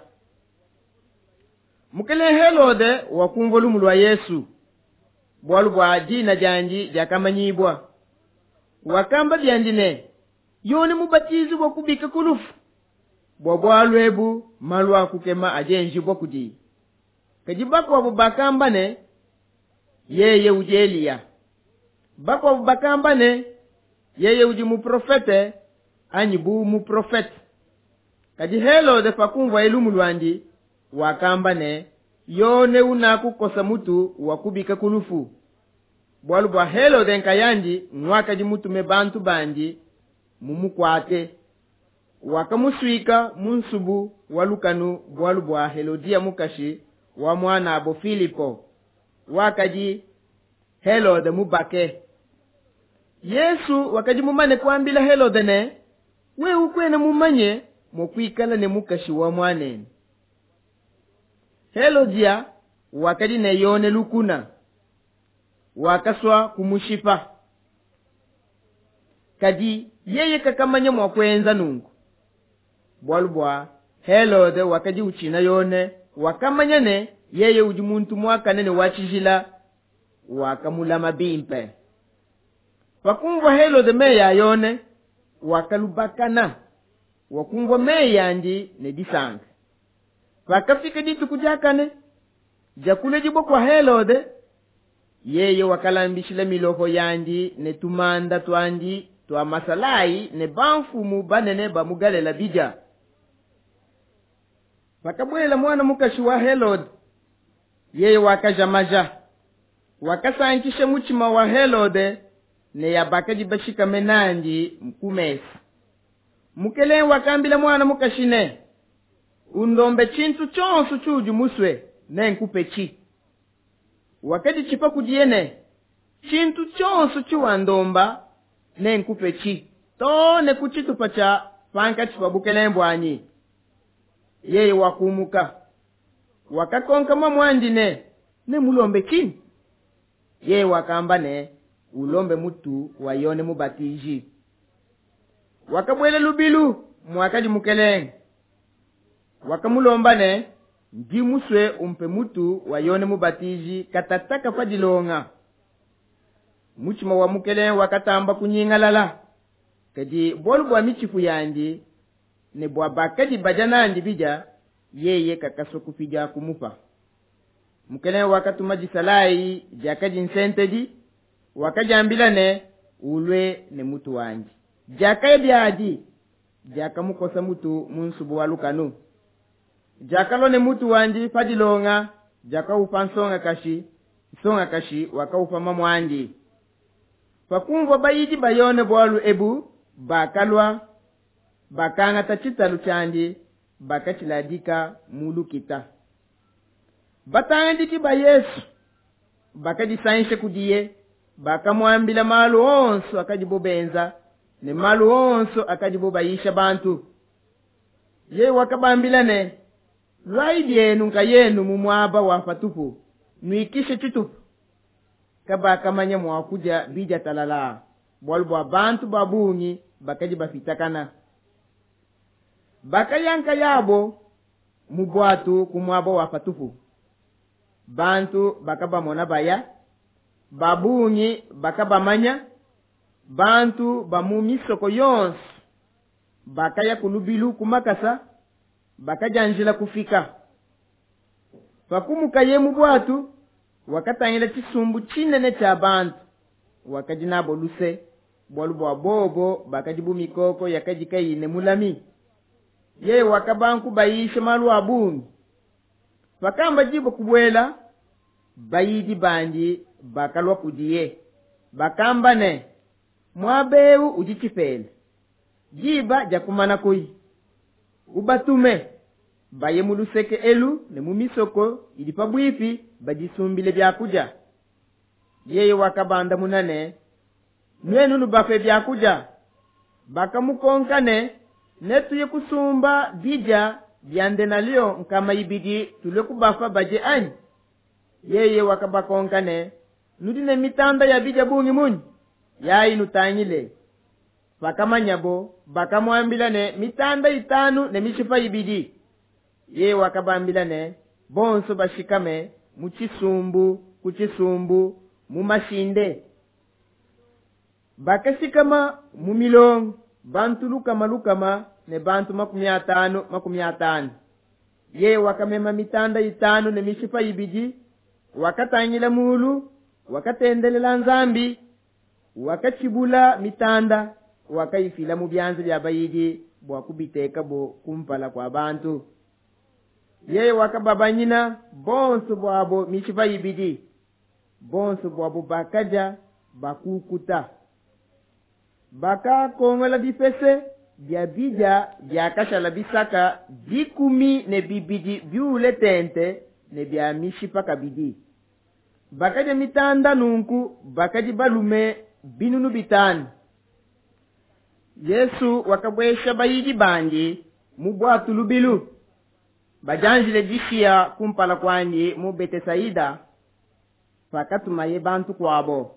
mukele Herode wakumvolu lwa Yesu bwalu bwa jina janji jakamanyibwa wakamba byandine yone mubatizi wakubika kulufu bwalu ebu malwa kukema ajenji bokudi kajibako wabu bakambane yeye ujelia bako wabu bakambane yeye uji muprofete anyibu muprofete kaji Herode fakumva ilumu lwandi wakambane yone unakukosa mutu wakubika kulufu bwalu bwa Herode nkayandi mwaka jimutume bantu bandi mumukwate wakamuswika munsubu walukanu bwalu bwa Herodia mukashi wa mwana abo Filipo wakaji Herode mubake Yesu wakaji mumane kuambila Herode ne we ukwene mumanye mokwikala ne mukashi wa mwanene Herodia wakaji ne yone lukuna wakaswa kumushipa kadi yeye kakamanya mwakwenza nungu bwalu bwa Herode wakaji uchina yone wakamanya ne yeye uji muntu mwakanene wachijila wakamulama bimpe wakumva Herode meya yone wakalubakana wakumva meya andi ne disanga wakafika ditu kujakane jakule jibo kwa Herode yeye wakalambishila miloho yandi ne tumanda twandi twa masalai ne banfumu banene bamugalela bija wakabwela mwana mukashi wa Herode yeye wakajamaja wakasankishe muchima wa Herode ne yabakaji bashika menandi mkumesi mukele wakambila mwana mukashine undombe chintu chonsu chuju muswe ne nkupe chi wakati chipa kujiene chintu chonsu chuwandomba ne nkupe chi tone kuchitupa cha panka chipabukele mbwanyi yeye wakumuka wakakonka mamwandi ne mulombe chini yeye wakamba ne ulombe mutu wayone mubatiji wakabwele lubilu mwakaji mukelenge wakamulomba ne ndimuswe umpe mutu wayone mubatiji katataka fadilonga muchima wa mukele wakatamba kunyingalala kadi bolu bwa michifu yandi ne bwa bakadi bajanandi bija yeye kakaso kupija kumupa mukele wakatuma jisalai jakaji nsentedi wakajambila ne ulwe ne mutu wanji jakaye byadi jakamukosa mutu munsubu walukanu jakalo ne mutu wanji fadilonga jakaupa nsonga kashi wakaupa mamwandi fakumva bayiji bayone bwalu ebu bakalwa bakanga tachitalu chandi bakachiladika mulukita batandiki ba Yesu bakajisanishe kudiye bakamwambila malu onso akajibobenza ne malu onso akajibobayisha bantu ye wakabambila ne lwaidi yenu nka yenu mumwaba wafatufu nuikishe chitufu kaba kamanya mwakuja bija talala bwalu bwa bantu babunyi bakaji bafitakana bakayanka yabo mubwatu kumwaba wafatufu bantu bakaba mona baya babunyi bakaba manya bantu bamumisoko yonsi bakaya kulubilu kumakasa bakajanjila kufika fakumuka ye mubwatu wakatangila chisumbu chinene cha bantu wakajina boluse bwalu bobo bakajibu mikoko yakajikaine mulami ye wakabanku bayishe malu abumi pakamba jibo kubwela bayidi bandi bakalwa kudiye bakamba ne mwabeu ujichipele jiba jakumana koi ubatume baye muluseke elu ne mumisoko ilipa bwifi bajisumbile byakuja yeye wakabanda munane nwenu nubafe byakuja bakamukonkane netuye kusumba bija byande nalio nkama ibidi tule kubafa baje anyi yeye wakabakonkane nudine mitanda ya bija bungi munyi yayi nutanyile pakamanyabo bakamwambilane mitanda 5 ne mishifa ibidi ye wakabambilane bonso bashikame kuchisumbu mumashinde bakasikama mumilongo bantu lukama ne bantu 50 ye wakamema mitanda 5 ne mishifa ibidi wakatanyila mulu wakatendelela nzambi wakachibula mitanda wakaifila mu byanze bya bayidi bwakubiteka bo kumpala kwa bantu ye wakababanyina bonso bwabo mishifa ibidi bonso bwabo bakaja bakukuta baka kongola bifese bya bija bya kashala bisaka 10 ne bibidi byule tente ne bya mishifa kabidi bakaja mitanda nunku bakaji balume binunu bitanu Yesu wakabwesha bayidi banji mubwatu lubilu bajanjile jishia kumpala kwanji mu Betesaida pakatumaye bantu kwabo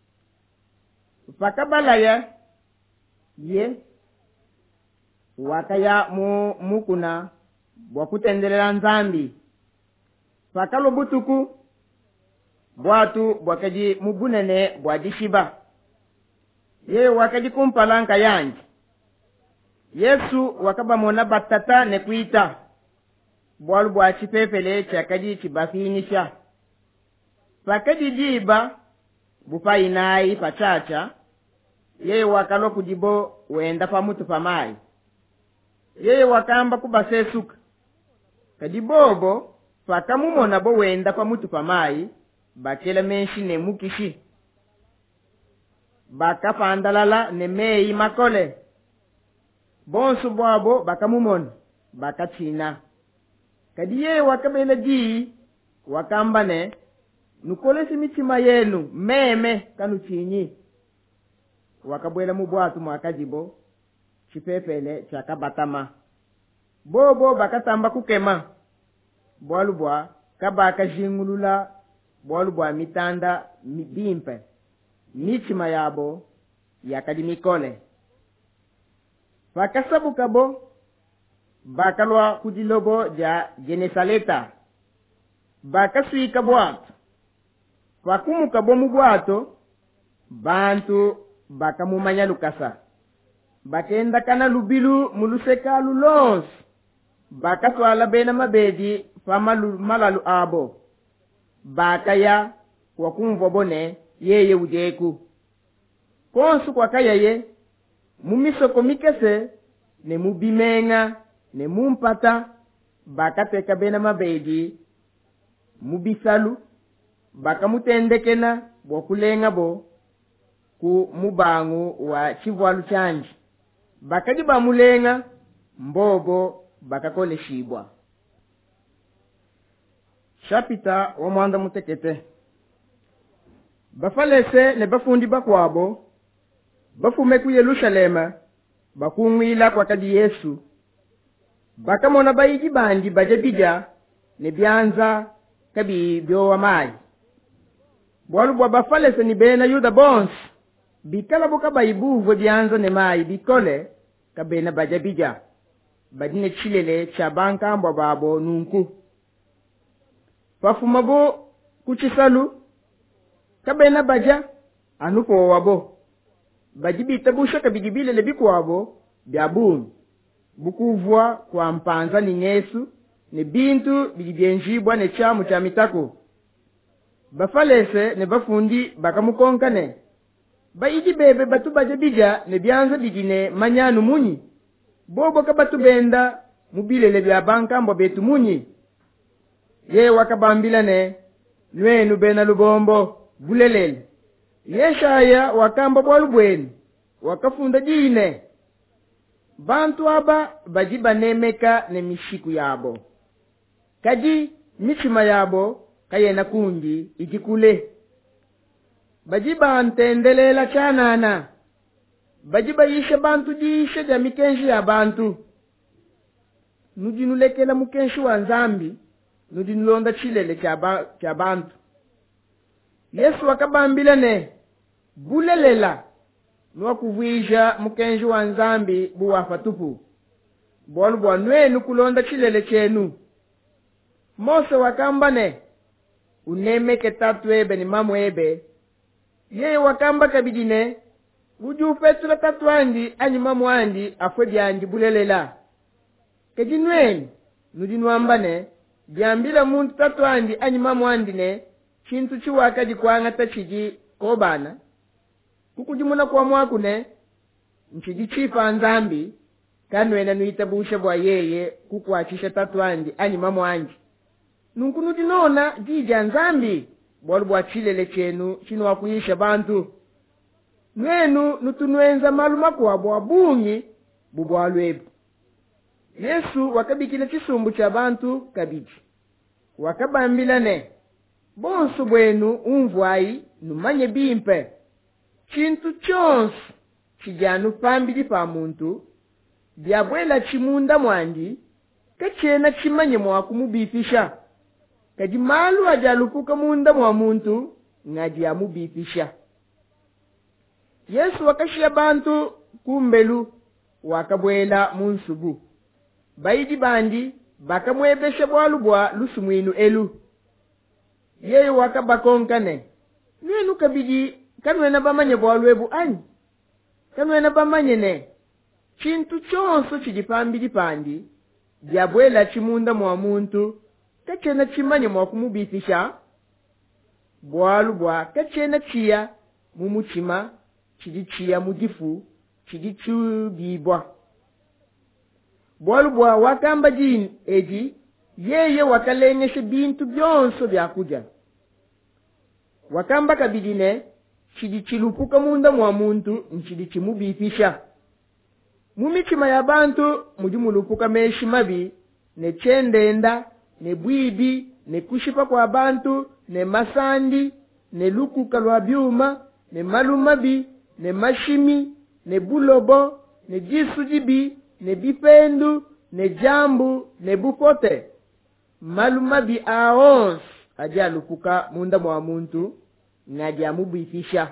pakabalaya ye wakaya mukuna bwakutendelela nzambi pakalo butuku bwatu bwakaji mubunene bwadishiba ye wakaji kumpalanka yanji Yesu wakabamona batata ne kuita bwalu bwa chipepele chakaji chibafinisha pakaji jiba bupainai pachacha ye wakalo kujibo wenda pamutu pamai ye wakamba kubasesuka kadibobo pakamumona bo wenda pamutu pamai bakela menshi ne mukishi bakapandalala ne mei makole bonsu bwabo bakamumona bakachina kadiye wakabela ji wakambane nukolesi mitima yenu meme kanuchinyi wakabwela mubwatu mwakajibo chipepele chakabatama bobo bakatamba kukema bwalubwa kabaka jingulula bwalubwa mitanda bimpe mitima yabo yakadimikole pakasabukabo bakalwa kujilobo ja Genesaleta bakaswika bwatu pakumukabo mubwato bantu bakamumanya lukasa bakenda kana lubilu mulusekalu lonsi bakatwala bena mabedi malalu abo bakaya wakumva bone yeye ujeku konsu kwa kayaye mumisoko mikese ne mubimenga ne mumpata bakateka bena mabedi mubisalu bakamutendekena bokulenga bo ku mubangu wa chivwalu chanji bakaji bamulenga mbobo bakakole shibwa shapita wa mwanda mutekete bafalese ne bafundi bakwabo bafume ku Yerusalema bakungwila kwa kadi Yesu bakamona bayiji bandi baje bija ne byanza kabi byo wa mai bwalu bwa bafalese ni bena yuda bons bikala boka baibuvo byanza ne mai bikole kabena baje bija badine chilele cha banka mbwa babo nunku pafuma bo kuchisalu kabena baja anupo wabo bajibi tabusha kabigibile lebikwabo byabuni bukuvwa kwa mpanza ni Yesu ne bintu bijibyenjibwa ne chamu cha mitako bafalese ne bafundi bakamukonkane baidi bebe batu baje bija ne byanza bidine manyanu munyi bobo kabatu benda mubilele bya bankambo betu munyi ye wakabambila ne nwenu bena lubombo bulelele yeshaya wakamba bwalubweni wakafunda jine bantu aba bajiba nemeka ne mishiku yabo kaji michima yabo kayena kundi ikikule bajiba antendelela chanana bajiba yishe bantu jishe ja mikenshi ya bantu nujinulekela mukenshi wa nzambi nujinulonda chilele cha bantu Yesu wakabambila ne bulelela nuwakuvuisha mukenshi wa nzambi buwafa tupu bolu bwa nwenu kulonda chilele chenu Mose wakamba ne unemeke tatu ebe ni mamu ebe yeye wakamba kabidine uju fetula tatu andi anyi mamu andi afwedi andi bulelela kejinweni nujinuamba ne jambila muntu tatu andi anyi mamu andi ne chintu chiwaka jikwanga tachiji kobana kukujumuna kwa mwaku ne nchiji chifa nzambi kanwena nuitabusha bwa yeye kukuachisha tatu andi anyi mamu andi nunkunu dinona jija nzambi bwalu bwa chilele chenu chino wakuyisha bantu nwenu nutunwenza maluma kwa bwa bunyi bubwalu ebu Yesu wakabikile chisumbu cha bantu kabiji wakabambila ne bonsu bwenu umvwai numanye bimpe chintu chonsu chijanu pambili pa muntu byabwela chimunda mwandi kachena chimanye mwakumubifisha kaji malu ajalupuka munda mwa muntu ngadi amubifisha Yesu wakashia bantu kumbelu wakabwela munsubu baidi bandi bakamwebesha bwalu bwa lusumwinu elu yeye wakabakonkane nwenu kabidi kanwena bamanye bwalu ebu anyi kanwena bamanye ne chintu chonso chijipambili pandi byabwela chimunda mwa muntu kachena chimanye mwa kumubifisha bwalu bwa kachena chiya mumuchima chidichiya mujifu chidichubibwa bwalu bwa wakamba jini eji yeye wakalengeshe bintu byonso byakuja wakamba kabidine chidichilupuka munda mwa muntu nchidichimubifisha mumichima ya bantu mujimulupuka meshi mabi ne chendenda ne bwibi ne kushipa kwa bantu ne masandi ne lukuka lwa byuma ne malumabi ne mashimi ne bulobo ne jisujibi ne bipendu ne jambu ne bupote malumabi aons aja lupuka munda mwa muntu ngaja mubifisha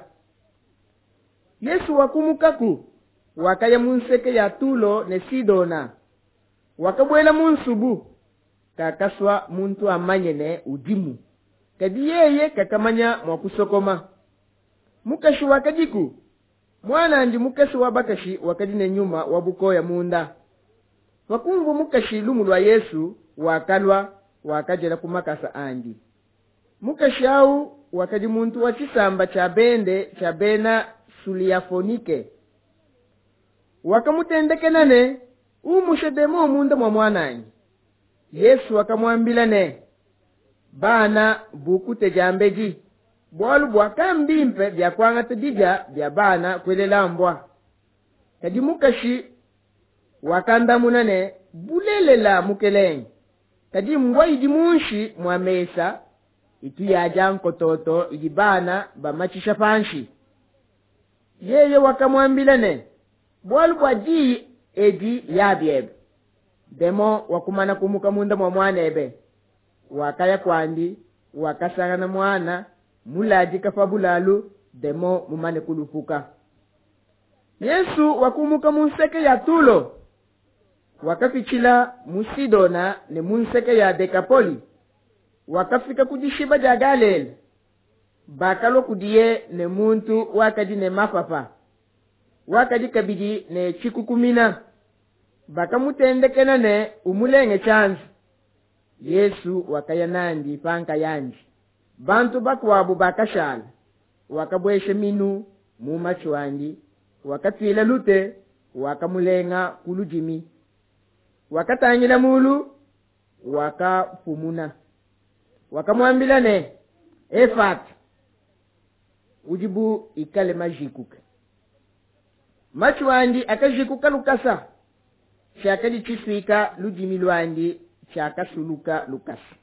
Yesu wakumukaku wakaya munseke ya Tulo ne Sidona wakabwela munsubu kakaswa muntu amanye ne udimu kadi yeye kakamanya mwakusokoma mukashi wakajiku mwana andi mukashi wabakashi wakadine nyuma wabukoya munda wakumvu mukashi lumu lwa Yesu wakalwa wakajela kumakasa andi mukashi au wakadi muntu wachisamba cha bende cha bena suliafonike wakamutendekenane umushedemo munda mwa mwananyi Yesu akamwambila ne bana bukute jambeji bwalu bwakambimpe byakwanga tedija bya bana kwelelambwa kadi mukashi wakandamuna ne bulelela mukeleng kadi mbwa idi munshi mwa mesa itu yaja nkototo idi bana bamachisha panshi yeye wakamwambila ne bwalu bwaji edi yabyebe demo wakumana kumuka munda mwa mwana ebe wakaya kwandi wakasangana mwana mulaji kafabulalu demo mumane kulupuka Yesu wakumuka munseke ya Tulo wakafichila musidona ne munseke ya Dekapoli wakafika kujishiba ja Galile bakalo kudiye ne muntu wakadi ne mapapa wakadi kabidi ne chikukumina bakamutendekena ne umulenge chanzi Yesu wakaya nandi panka yanji bantu bakwabu bakashala wakabweshe minu mumacho andi wakatwila lute wakamulenga kulujimi wakatangila mulu wakafumuna wakamwambila ne efat ujibu ikale majikuka macho andi akajikuka lukasa shakadi chiswika lujimi lwandi shakasuluka lukasa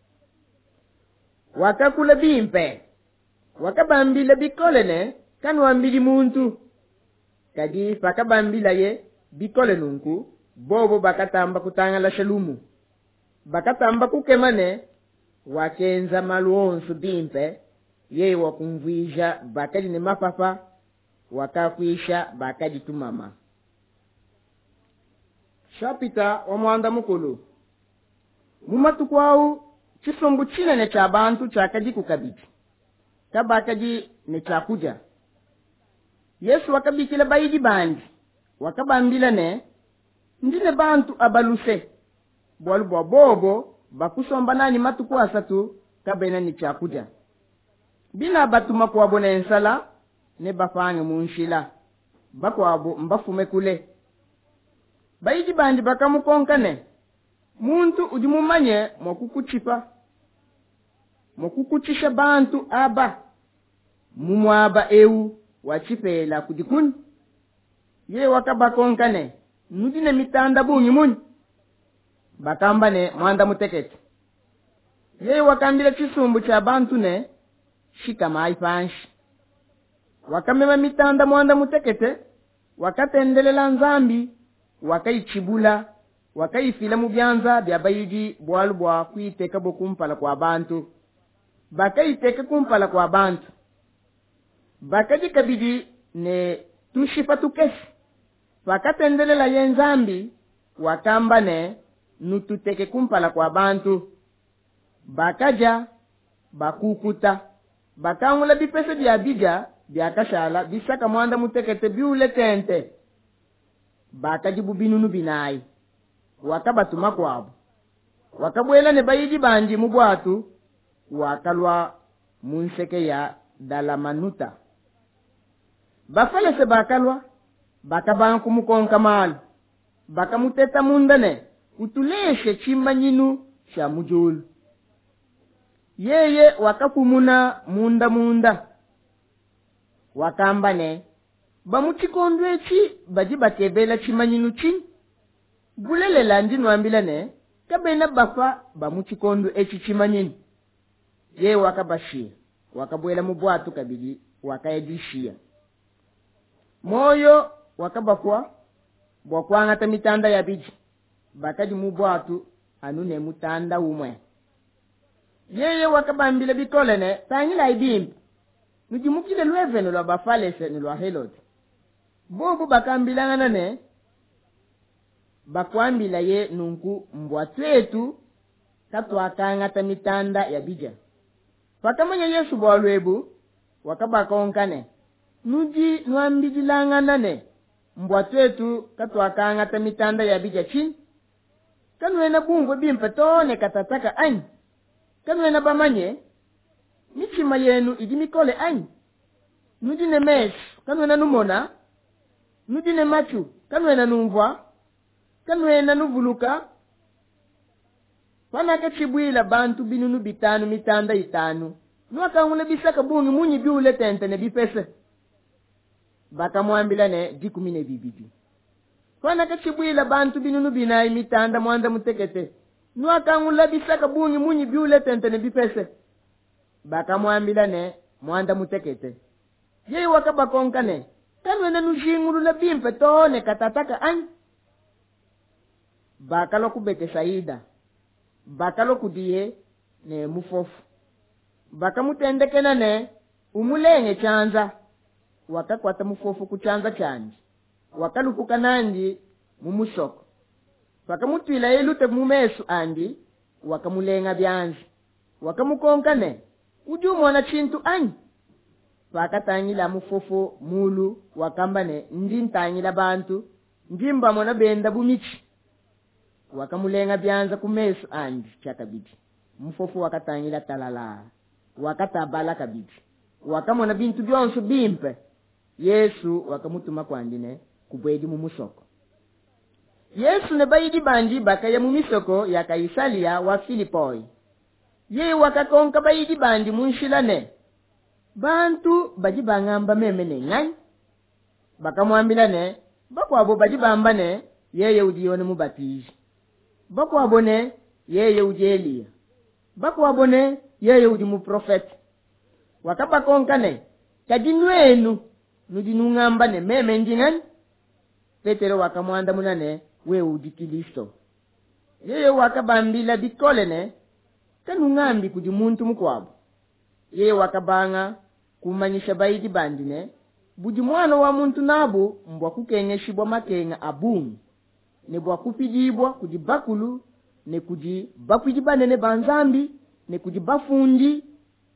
wakakula bimpe wakabambila bikole ne kanwambili muntu kadi pakabambila ye bikole nunku bobo bakatamba kutangala shalumu bakatamba kukemane wakenza maluonsu bimpe ye wakumvija bakadi ne mapapa wakakwisha bakadi tumama shapita wa mwanda mukulu mumatu kwau chisumbu chinene cha bantu chakadi kukabiti kabakadi ne chakuja Yesu wakabikila bayidi bandi wakabambila ne ndine bantu abaluse bwalu bwa bobo bakusomba nani matuku asatu kabena ni chakuja bina batuma kuwabona ensala ne bafange munshila bakwabo mbafume kule bayidi bandi bakamukonkane muntu ujimumanye mokukuchisha bantu aba mumwaba ewu wachipela kudikuni ye wakabakonkane nudine mitanda bunyi muni bakambane mwanda mutekete ye wakambile chisumbu cha bantu ne shika maipanshi wakamema mitanda mwanda mutekete wakatendelela nzambi wakaichibula wakaifila mubyanza bya bayidi bwalu bwa kuiteka bokumpala kwa bantu bakaiteka kumpala kwa bantu bakadi kabidi ne tushifa tukesi wakatendelela ye nzambi wakamba ne nututeke kumpala kwa bantu bakaja bakukuta bakangula bipese bya bija bya kashala bisaka mwanda mutekete biule tente bakaji bubinunu binayi wakabatuma kwabo wakabwela ne bayidi banji mubwatu wakalwa munseke ya dalamanuta bafalese bakalwa bakabanku mukonka malu bakamuteta mundane utuleshe chimanyinu sha mujulu yeye wakapumuna munda wakambane bamuchikondwechi baji bakebela chimanyinu chini gulelela ndinu ambilane kabena bafa bamuchikondo echi chimanyinu ye wakabashia wakabwela mubwatu kabili wakayedishia moyo wakabakwa bwakwangata mitanda ya biji bakadi mubwatu anune mutanda umwe yeye wakabambile bikolene tangila ibimbi nujimukile lweveno lwa bafalese ni lwa heloti bobo bakambilana ne bakwambila ye nunku mbwatu etu katwakangata mitanda ya bija pakamanya Yesu bwalwebu wakabakonkane nuji nwambijilangana ne mbwatu etu katwakangata mitanda ya bija chini kanwena bungo bimpe tone katataka anyi kanwena bamanye michima yenu idimikole anyi nujine mesu kanwena numona nujine machu kanwena numvwa kanwena nuvuluka panaka chibwila bantu binunu bitanu mitanda itanu nwakangule bisaka bungi munyi biule tente ne bipese bakamwambila ne 10 bibidi panaka chibwila bantu binunu binayi mitanda mwanda mutekete nwakangula bisaka bungi munyi biule tente ne bipese bakamwambila ne mwanda mutekete yeye wakabakonkane kanwena nujingulula bimpe tone katataka anyi bakalo kubete saida bakalo kudiye ne mufofu bakamutendekena ne umulenge chanza wakakwata mufofu kuchanza chanji wakalupuka nanji mumusoko bakamutwila yelute mumesu andi wakamulenga byanzi wakamukonkane ujumona chintu anyi bakatangila mufofu mulu wakambane ndintangila bantu ndimba mona benda bumichi wakamulenga byanza kumesu andi chakabidi mufofu wakatangila talala wakatabala kabidi wakamona bintu byonso bimpe Yesu wakamutuma kwandine kubwedi mu musoko. Yesu ne bayidi bandi bakaya mu misoko ya Kaisaria wa Filipoi. Ye wakakonka bayidi bandi munshilane. Bantu baji bangamba memene ngai. Bakamwambilane bakwabo baji bambane yeye ujione mubatizi. Bakwabone yeye uji Elia. Bakwabone yeye uji mu profeti. Wakabakonkane kajinwenu nudinungambane meme njingani. Petero wakamwanda munane we uji Kristo. Yeye wakabambila bikolene kanungambi kuji muntu mukwabo. Yeye wakabanga kumanyisha bayidi bandine buji mwana wa muntu nabu mbwa kukengeshibwa makenga abumu ne bwa kupijibwa kuji bakulu ne kuji bakwijibane ne banzambi ne kuji bafundi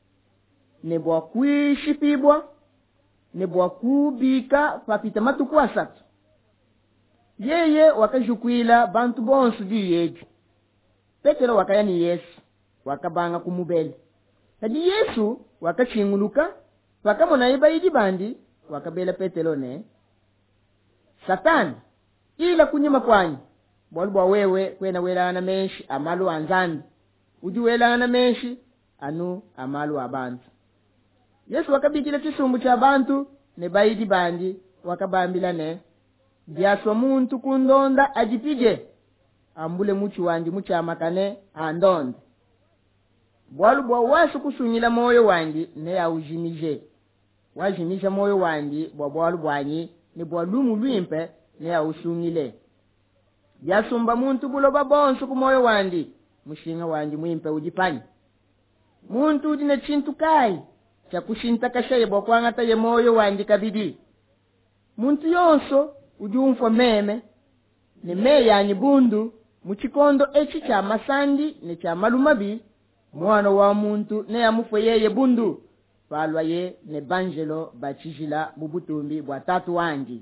ne bwa kuishipibwa ne bwa kubika papita matuku asatu. Yeye wakajukwila bantu bonsu di yeju. Petero wakaya ni Yesu wakabanga kumubele. Kadi Yesu wakachinguluka wakamona ibayidi bandi wakabela Petero ne Satani ila kunyima kwanyi bwalubwa wewe kwena welana menshi amalu anzambi uji welana menshi anu amalu abantu. Yesu wakabikila chisumbu cha bantu ne bayidi bandi wakabambila ne biaswa muntu kundonda ajipige ambule muchi wanji muchi amakane andonde. Bwalubwa wasu kusunyila moyo wanji ne ya ujimije. Wajimisha moyo wanji bwalubwanyi ne bwalumu lwimpe ne ya usunyile. Biasumba muntu buloba bonsu ku moyo wanji mushinga wanji mwimpe ujipanyi. Muntu udine chintu kai cha kushinta kashaye bwakwangata ye moyo wanji kabidi. Muntu yonso ujumfo meme ne meyanyi bundu muchikondo echi cha masandi ne cha malumabi mwana wa muntu ne yamufo yeye bundu palwa ye ne banjelo bachijila bubutumbi bwa tatu wanji.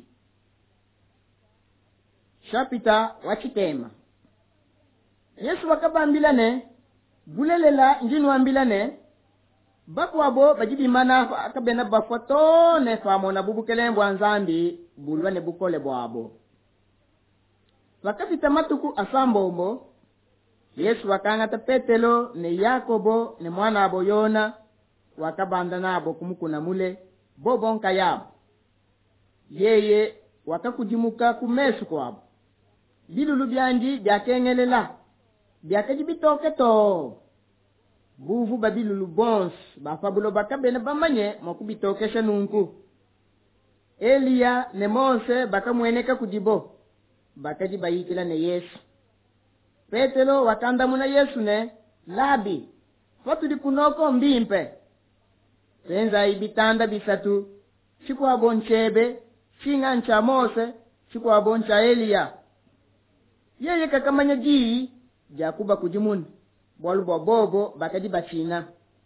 Shapita wachitema. Yesu wakabambila ne bulelela njinu ambila ne bakwabo bajibimana akabena bafoto ne famona bubukelembo anzambi bulwa ne bukole bwabo. Wakafita matuku asambombo Yesu wakangata Petelo ne Yakobo ne mwana abo Yona wakabanda nabo kumukuna mule bobonka yabo. Yeye wakakujimuka kumesu kwabo. Bilulu byanji byakengelela byakajibitoke to. Buvu babilulu bons bafabulo bakabene bamanye makubitokesha nunku. Elia ne Mose bakamweneka kujibo bakajibayikila ne Yesu. Petelo wakanda muna Yesu ne labi fatuli kunoko mbimpe. Tenza ibitanda bisatu chiku abonchebe chinga ncha Mose chiku aboncha Elia. Yeye kakamanya jii jakuba kujimuni bwalubo bobo bakadi bachina.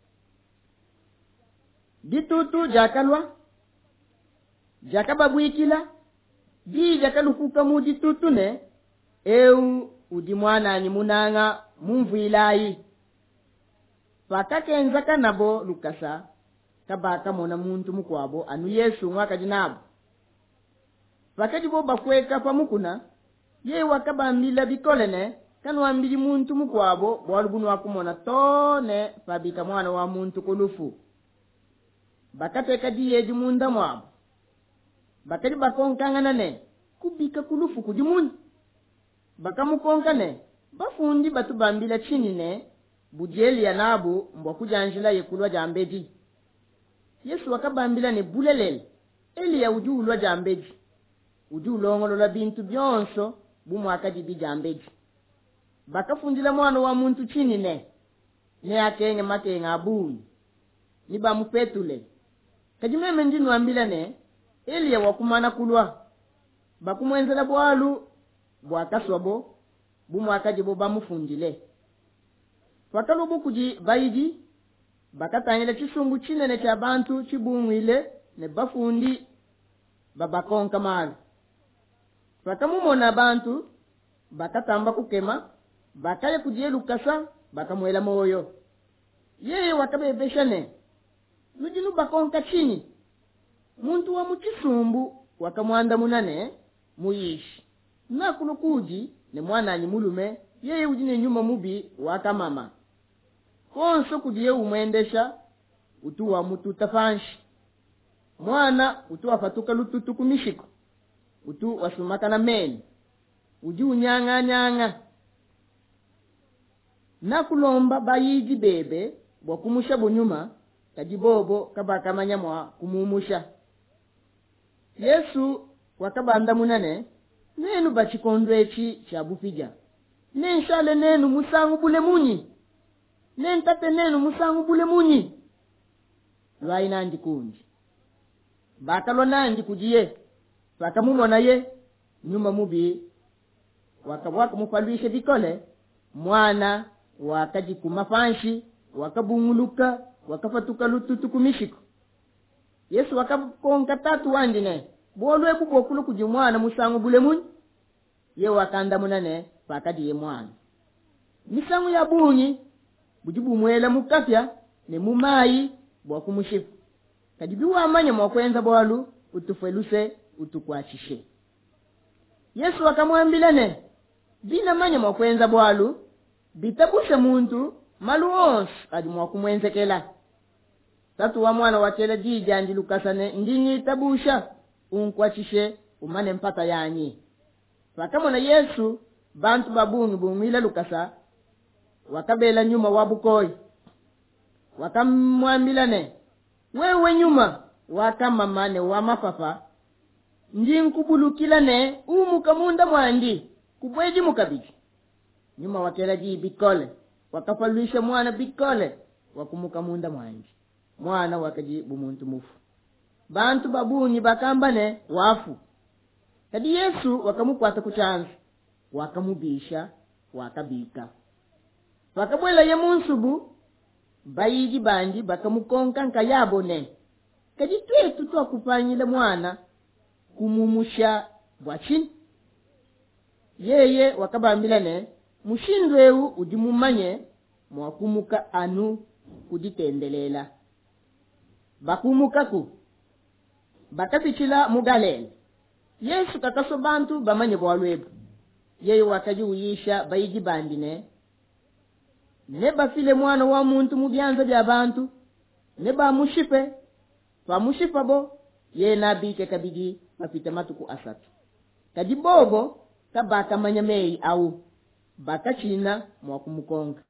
Ditutu jakalwa jakababwikila jii jakalukuka mu ditutu ne udimwana nyimunanga mumvuilayi. Pakakenza kanabo lukasa kabaka mona muntu mukwabo anu Yesu mwaka jinabo. Pakajibo bakweka pamukuna ye wakabambila bikolene kanwambili muntu mukwabo bwalubunu wakumona tone pabika mwana wa muntu kulufu. Bakateka diyeji munda mwabo. Bakadi bakonkangana ne kubika kulufu kujimuni. Bakamukonkane bafundi batubambila chini ne bujeli ya nabu mbwa kujanjila yekulwa jambeji. Yesu wakabambila ne bulelele eli ya ujulwa jambeji. Ujulongolola bintu byonso bumu akajibi jambeji. Bakafundila mwana wa muntu chini ne akenge makenge abuni. Niba mupetule. Kajimeme njinu ambila ne eli ya wakumana kulwa. Bakumwenzela bwalu bwakaswabo bumu akajibo bamufundile. Wakalubu kuji bayidi bakatangile chisumbu chinene cha bantu chibumwile ne bafundi babakonka mali. Wakamumona bantu bakatamba kukema bakaye kujielu kasa bakamwela moyo. Yeye wakabebesha ne nujinu bakonka chini muntu wa muchisumbu wakamwanda munane muyishi nakulukuji ne mwana anyi mulume yeye ujine nyuma mubi wakamama konso kudiye umwendesha utuwa mutu tafanshi mwana utuwa fatuka lututu kumishiko utu wasumaka na meni uji unyanga nakulomba bayiji bebe bwakumusha bunyuma kajibobo kabakamanya mwa kumumusha Yesu wakabanda munane nenu bachikondwe echi chabufija nenshale nenu musangu bule munyi nentate nenu musangu bule munyi lwai nandi kunji bakalo nandi kujiye bakamumona ye nyuma mubi wakabwaka mupalwishe bikole mwana wakajikuma fanshi wakabunguluka wakafatuka lututu kumishiko Yesu wakakonka tatu wandine bolwe kubokulu kuji mwana musangu bule munyi ye wakanda munane pakadiye mwana misangu ya bunyi bujibu mwela mukafya ne mumayi bwakumushifu kadibi wamanya mwakwenza bwalu utufeluse utukwachishe Yesu wakamwambilane bina manya mwakwenza bwalu bitabusha muntu maluos adi mwakumwenzekela tatu wa mwana watela jija ndi lukasane ndinyi tabusha unkwachishe umane mpata yanyi pakamona Yesu bantu babungi bumwila lukasa wakabela nyuma wabukoi wakamwambilane wewe nyuma wakamamane wa mafafa ndinkubulukilane umukamunda mwandi kubweji mukabiji nyuma watela ji bikole wakafalwisha mwana bikole wakumukamunda mwandi mwana wakaji bumuntu mufu bantu babunyi bakambane wafu kadi Yesu wakamukwata kuchanza wakamubisha wakabika wakabwela ye munsubu bayiji banji bakamukonka nkayabone kadi twetu twakupanyile mwana kumumusha bwachini yeye wakabambilane mushindweu udimumanye mwakumuka anu kuditendelela bakumukaku bakapichila mugalele Yesu kakaso bantu bamanye bwalwebu yeye wakaji uyisha bayiji bandine neba file mwana wa muntu mubyanza bya bantu neba mushipe pa mushipa bo ye nabike kabidi mapita matuku asatu kadi bobo kabaka manyamei au bakachina mwakumukonga